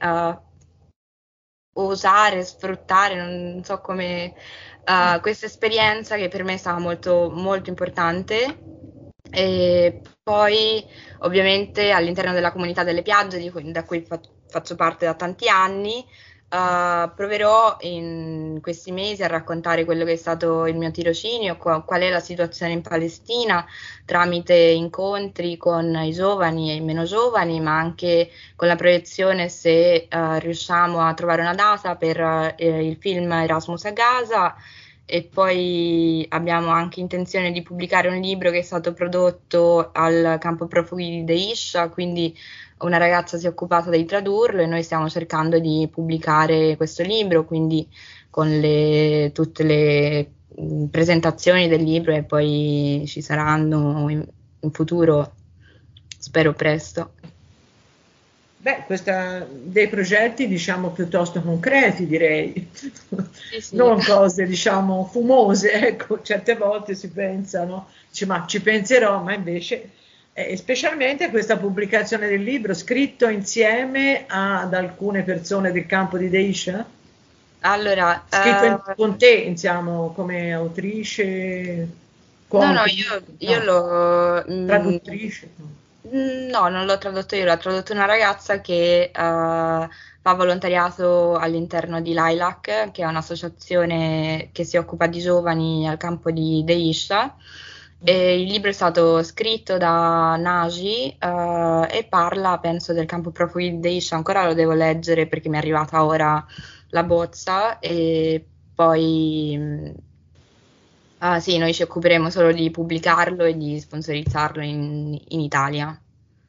usare, sfruttare, non so come, questa esperienza che per me è stata molto, molto importante. E poi ovviamente all'interno della comunità delle piagge da cui faccio parte da tanti anni, proverò in questi mesi a raccontare quello che è stato il mio tirocinio, qual è la situazione in Palestina, tramite incontri con i giovani e i meno giovani, ma anche con la proiezione, se riusciamo a trovare una data, per il film Erasmus a Gaza. E poi abbiamo anche intenzione di pubblicare un libro che è stato prodotto al campo profughi di Deisha, quindi una ragazza si è occupata di tradurlo e noi stiamo cercando di pubblicare questo libro, quindi con tutte le presentazioni del libro, e poi ci saranno in futuro, spero presto. Beh, dei progetti diciamo piuttosto concreti, direi, Sì. non cose diciamo fumose, ecco, certe volte si pensa, no? Dice, ma ci penserò, ma invece, specialmente questa pubblicazione del libro scritto insieme ad alcune persone del campo di Deisha? Allora, Scritto con te, diciamo, come autrice? No, io l'ho... Traduttrice? No, non l'ho tradotto io, l'ha tradotto una ragazza che fa volontariato all'interno di Lilac, che è un'associazione che si occupa di giovani al campo di Deisha, E il libro è stato scritto da Nagy e parla, penso, del campo profughi di Daesh. Ancora lo devo leggere perché mi è arrivata ora la bozza e poi sì, noi ci occuperemo solo di pubblicarlo e di sponsorizzarlo in Italia.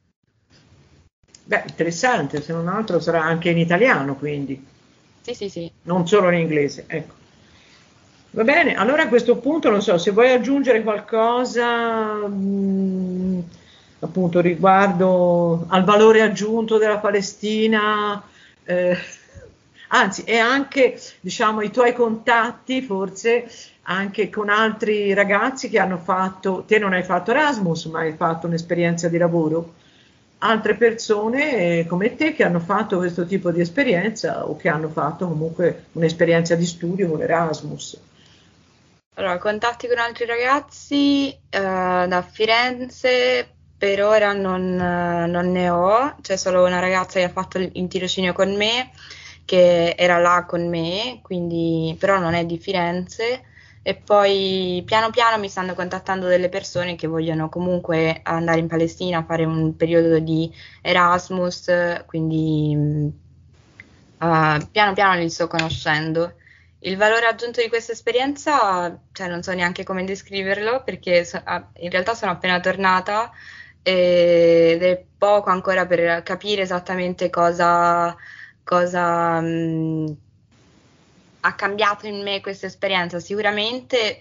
Beh, interessante, se non altro sarà anche in italiano, quindi. Sì. Non solo in inglese, ecco. Va bene, allora a questo punto non so se vuoi aggiungere qualcosa appunto riguardo al valore aggiunto della Palestina, anzi, e anche diciamo i tuoi contatti forse anche con altri ragazzi che hanno fatto, te non hai fatto Erasmus, ma hai fatto un'esperienza di lavoro, altre persone come te che hanno fatto questo tipo di esperienza o che hanno fatto comunque un'esperienza di studio con Erasmus. Allora, contatti con altri ragazzi da Firenze per ora non ne ho, c'è solo una ragazza che ha fatto il tirocinio con me, che era là con me, quindi però non è di Firenze. E poi piano piano mi stanno contattando delle persone che vogliono comunque andare in Palestina a fare un periodo di Erasmus, quindi piano piano li sto conoscendo. Il valore aggiunto di questa esperienza, cioè non so neanche come descriverlo perché in realtà sono appena tornata ed è poco ancora per capire esattamente cosa ha cambiato in me questa esperienza. Sicuramente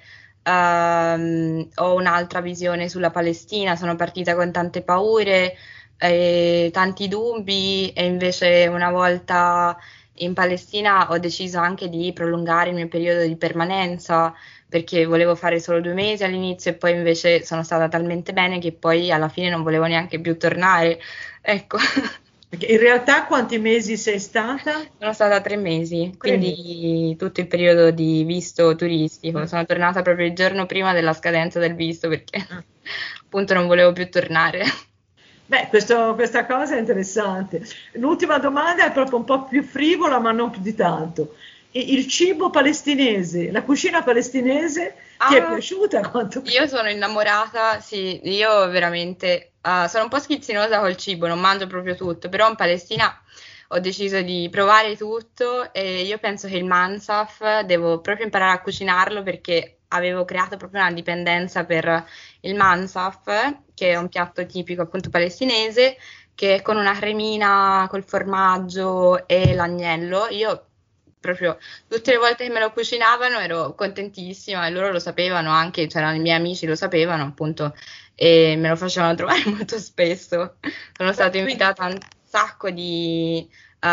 ho un'altra visione sulla Palestina, sono partita con tante paure, tanti dubbi e invece una volta in Palestina ho deciso anche di prolungare il mio periodo di permanenza perché volevo fare solo 2 mesi all'inizio e poi invece sono stata talmente bene che poi alla fine non volevo neanche più tornare. Ecco. Perché in realtà quanti mesi sei stata? Sono stata 3 mesi, quindi tutto il periodo di visto turistico. Sono tornata proprio il giorno prima della scadenza del visto perché appunto non volevo più tornare. Beh, questa cosa è interessante. L'ultima domanda è proprio un po' più frivola, ma non più di tanto. Il cibo palestinese, la cucina palestinese, ti è piaciuta? Io sono innamorata, sì, io veramente sono un po' schizzinosa col cibo, non mangio proprio tutto, però in Palestina ho deciso di provare tutto e io penso che il mansaf devo proprio imparare a cucinarlo perché avevo creato proprio una dipendenza per il mansaf, che è un piatto tipico appunto palestinese, che è con una cremina col formaggio e l'agnello. Io proprio tutte le volte che me lo cucinavano ero contentissima e loro lo sapevano anche, c'erano i miei amici lo sapevano appunto e me lo facevano trovare molto spesso. Sono stata invitata a un sacco di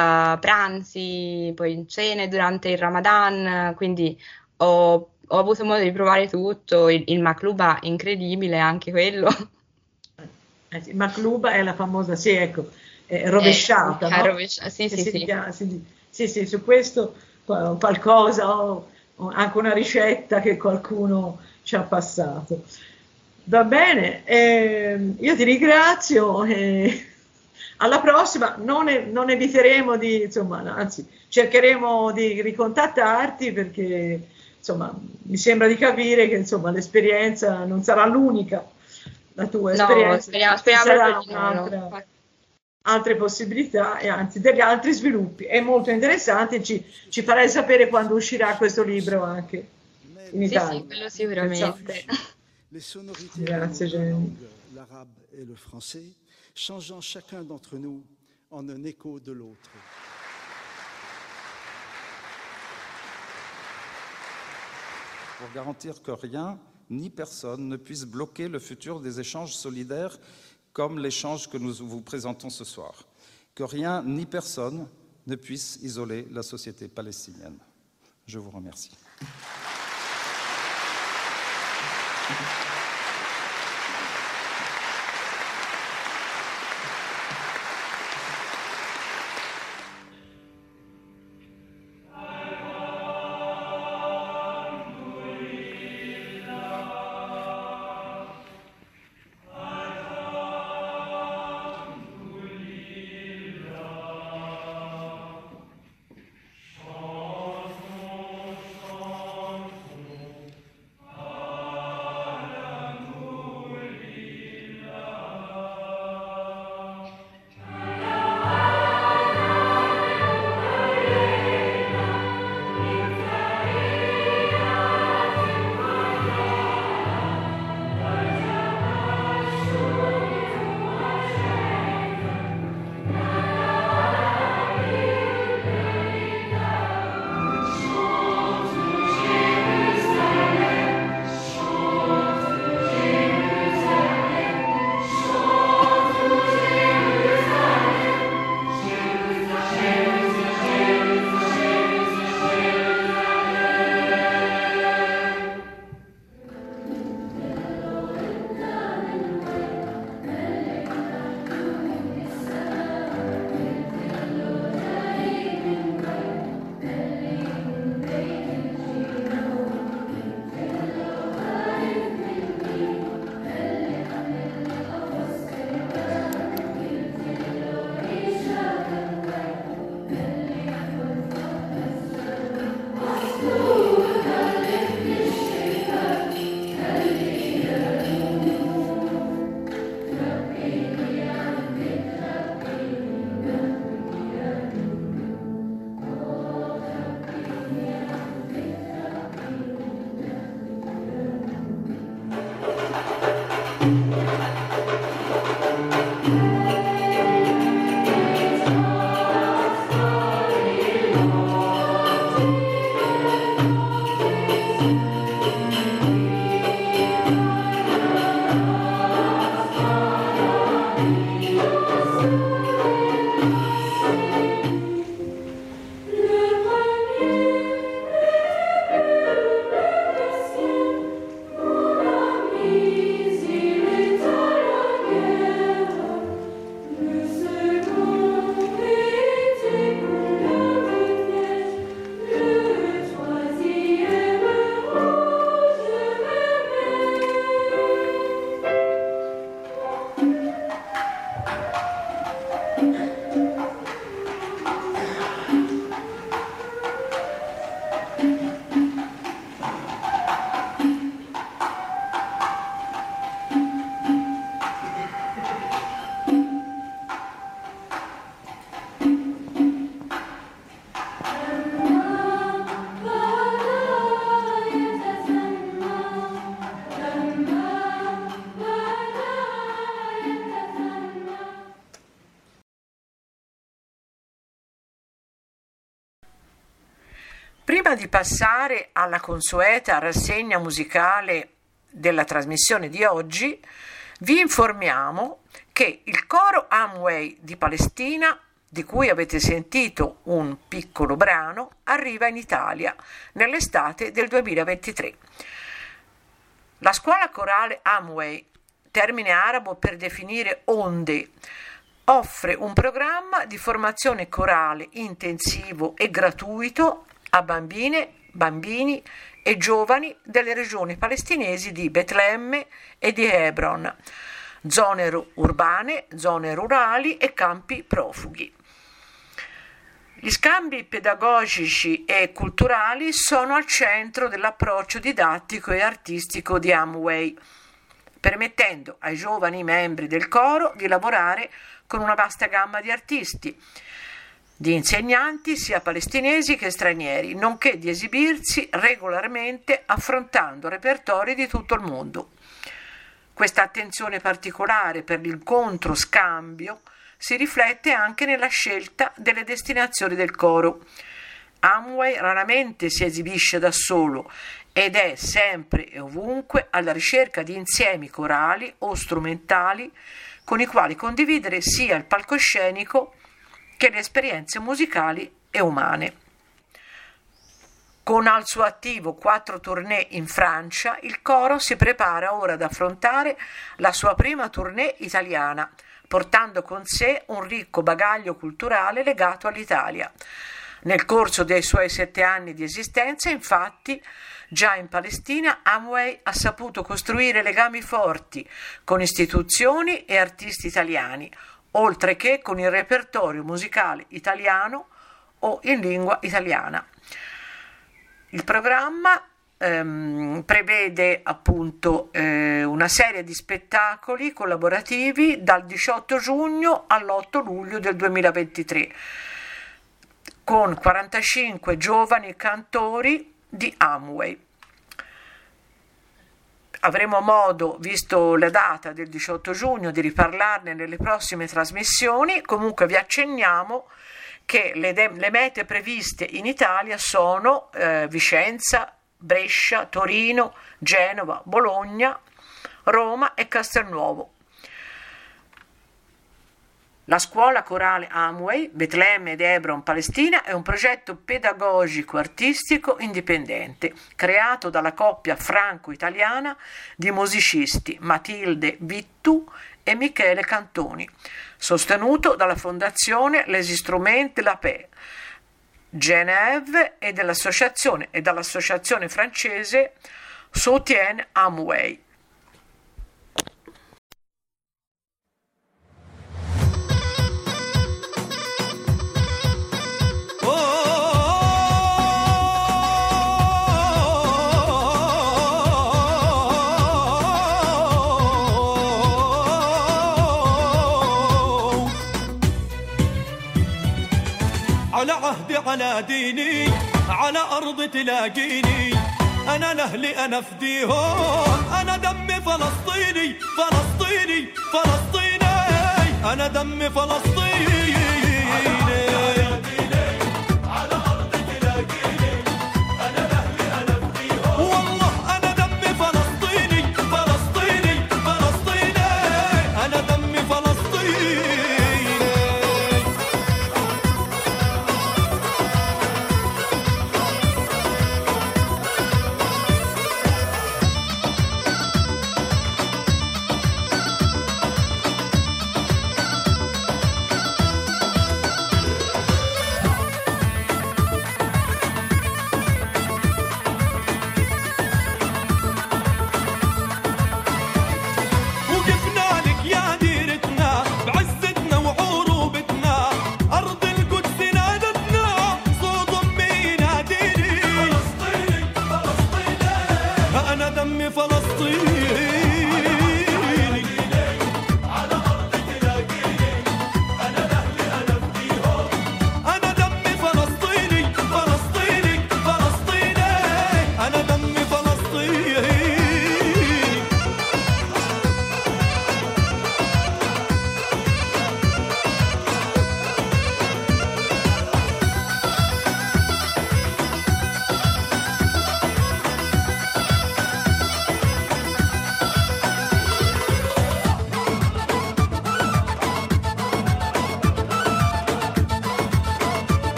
pranzi, poi cene durante il Ramadan, quindi ho avuto modo di provare tutto, il makluba incredibile anche quello. Sì, makluba è la famosa, sì, ecco, rovesciata, no? Sì, su questo qualcosa, o anche una ricetta che qualcuno ci ha passato. Va bene, io ti ringrazio e alla prossima non eviteremo di, insomma, anzi, cercheremo di ricontattarti perché, insomma, mi sembra di capire che, insomma, l'esperienza non sarà l'unica, la tua esperienza, speriamo ci saranno altre possibilità e anzi degli altri sviluppi. È molto interessante, ci farai sapere quando uscirà questo libro anche in Italia. Sì, quello sicuramente. Les sonorités de nos langues, l'arabe et le français, changeant chacun d'entre nous en un écho de l'autre. Pour garantir que rien ni personne ne puisse bloquer le futur des échanges solidaires comme l'échange que nous vous présentons ce soir. Que rien ni personne ne puisse isoler la société palestinienne. Je vous remercie. Prima di passare alla consueta rassegna musicale della trasmissione di oggi, vi informiamo che il coro Amway di Palestina, di cui avete sentito un piccolo brano, arriva in Italia nell'estate del 2023. La scuola corale Amway, termine arabo per definire onde, offre un programma di formazione corale intensivo e gratuito a bambine, bambini e giovani delle regioni palestinesi di Betlemme e di Hebron, zone urbane, zone rurali e campi profughi. Gli scambi pedagogici e culturali sono al centro dell'approccio didattico e artistico di Amway, permettendo ai giovani membri del coro di lavorare con una vasta gamma di artisti, di insegnanti sia palestinesi che stranieri, nonché di esibirsi regolarmente affrontando repertori di tutto il mondo. Questa attenzione particolare per l'incontro scambio si riflette anche nella scelta delle destinazioni del coro. Amway raramente si esibisce da solo ed è sempre e ovunque alla ricerca di insiemi corali o strumentali con i quali condividere sia il palcoscenico che le esperienze musicali e umane. Con al suo attivo 4 tournée in Francia, il coro si prepara ora ad affrontare la sua prima tournée italiana, portando con sé un ricco bagaglio culturale legato all'Italia. Nel corso dei suoi 7 anni di esistenza, infatti, già in Palestina Amway ha saputo costruire legami forti con istituzioni e artisti italiani, oltre che con il repertorio musicale italiano o in lingua italiana. Il programma prevede appunto una serie di spettacoli collaborativi dal 18 giugno all'8 luglio del 2023 con 45 giovani cantori di Amway. Avremo modo, visto la data del 18 giugno, di riparlarne nelle prossime trasmissioni. Comunque vi accenniamo che le mete previste in Italia sono Vicenza, Brescia, Torino, Genova, Bologna, Roma e Castelnuovo. La scuola corale Amway, Betlemme ed Hebron, Palestina, è un progetto pedagogico-artistico indipendente, creato dalla coppia franco-italiana di musicisti Matilde Vittu e Michele Cantoni, sostenuto dalla Fondazione Les Instruments de la Paix, Genève e dall'associazione francese Soutien Amway. على عهدي على ديني على أرض تلاقيني أنا لأهلي أنا فديهم أنا دمي فلسطيني فلسطيني فلسطيني أنا دمي فلسطيني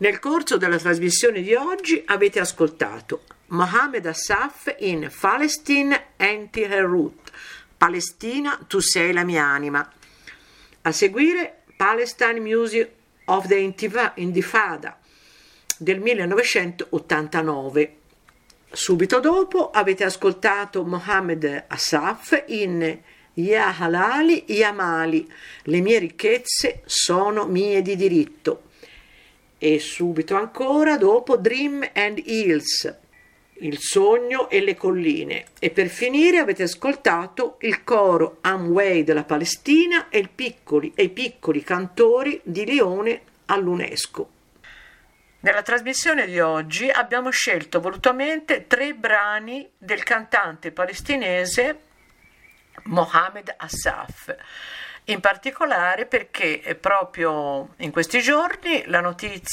Nel corso della trasmissione di oggi avete ascoltato Mohammed Asaf in Palestine Anti-Herut, Palestina, tu sei la mia anima. A seguire Palestine Music of the Intifada del 1989. Subito dopo avete ascoltato Mohammed Asaf in Ya Halali Ya Mali, le mie ricchezze sono mie di diritto. E subito ancora dopo Dream and Hills, il sogno e le colline. E per finire avete ascoltato il coro Amway della Palestina e i piccoli cantori di Lione all'UNESCO. Nella trasmissione di oggi abbiamo scelto volutamente 3 brani del cantante palestinese Mohammed Asaf, in particolare perché proprio in questi giorni una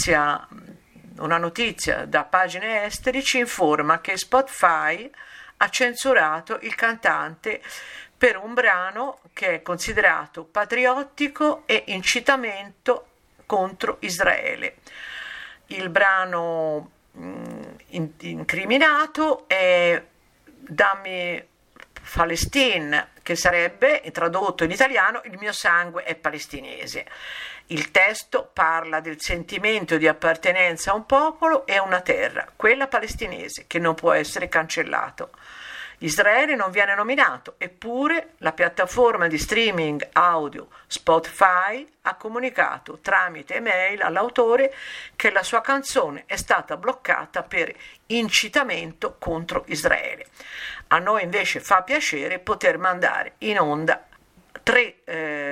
notizia da pagine esteri ci informa che Spotify ha censurato il cantante per un brano che è considerato patriottico e incitamento contro Israele. Il brano incriminato è Dammi Palestine, che sarebbe tradotto in italiano il mio sangue è palestinese. Il testo parla del sentimento di appartenenza a un popolo e a una terra, quella palestinese, che non può essere cancellato. Israele non viene nominato, eppure la piattaforma di streaming audio Spotify ha comunicato tramite email all'autore che la sua canzone è stata bloccata per incitamento contro Israele. A noi invece fa piacere poter mandare in onda 3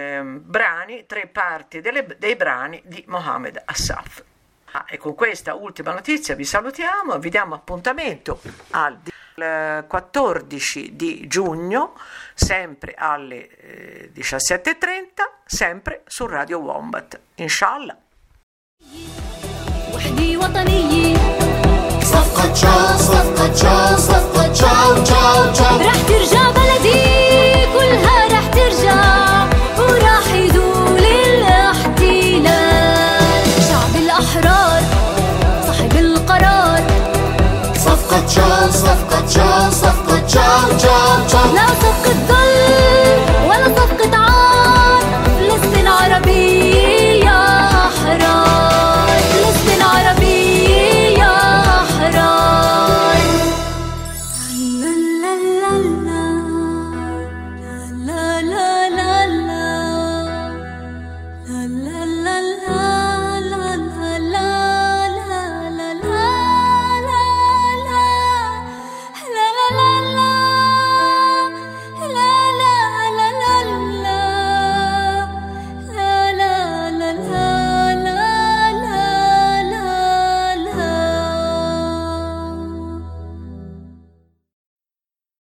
parti dei brani di Mohammed Asaf. E con questa ultima notizia vi salutiamo e vi diamo appuntamento al 14 di giugno, sempre alle 17:30, sempre su Radio Wombat. Inshallah. صفقة تشاو صفقة تشاو صفقة تشاو تشاو تشاو راح ترجع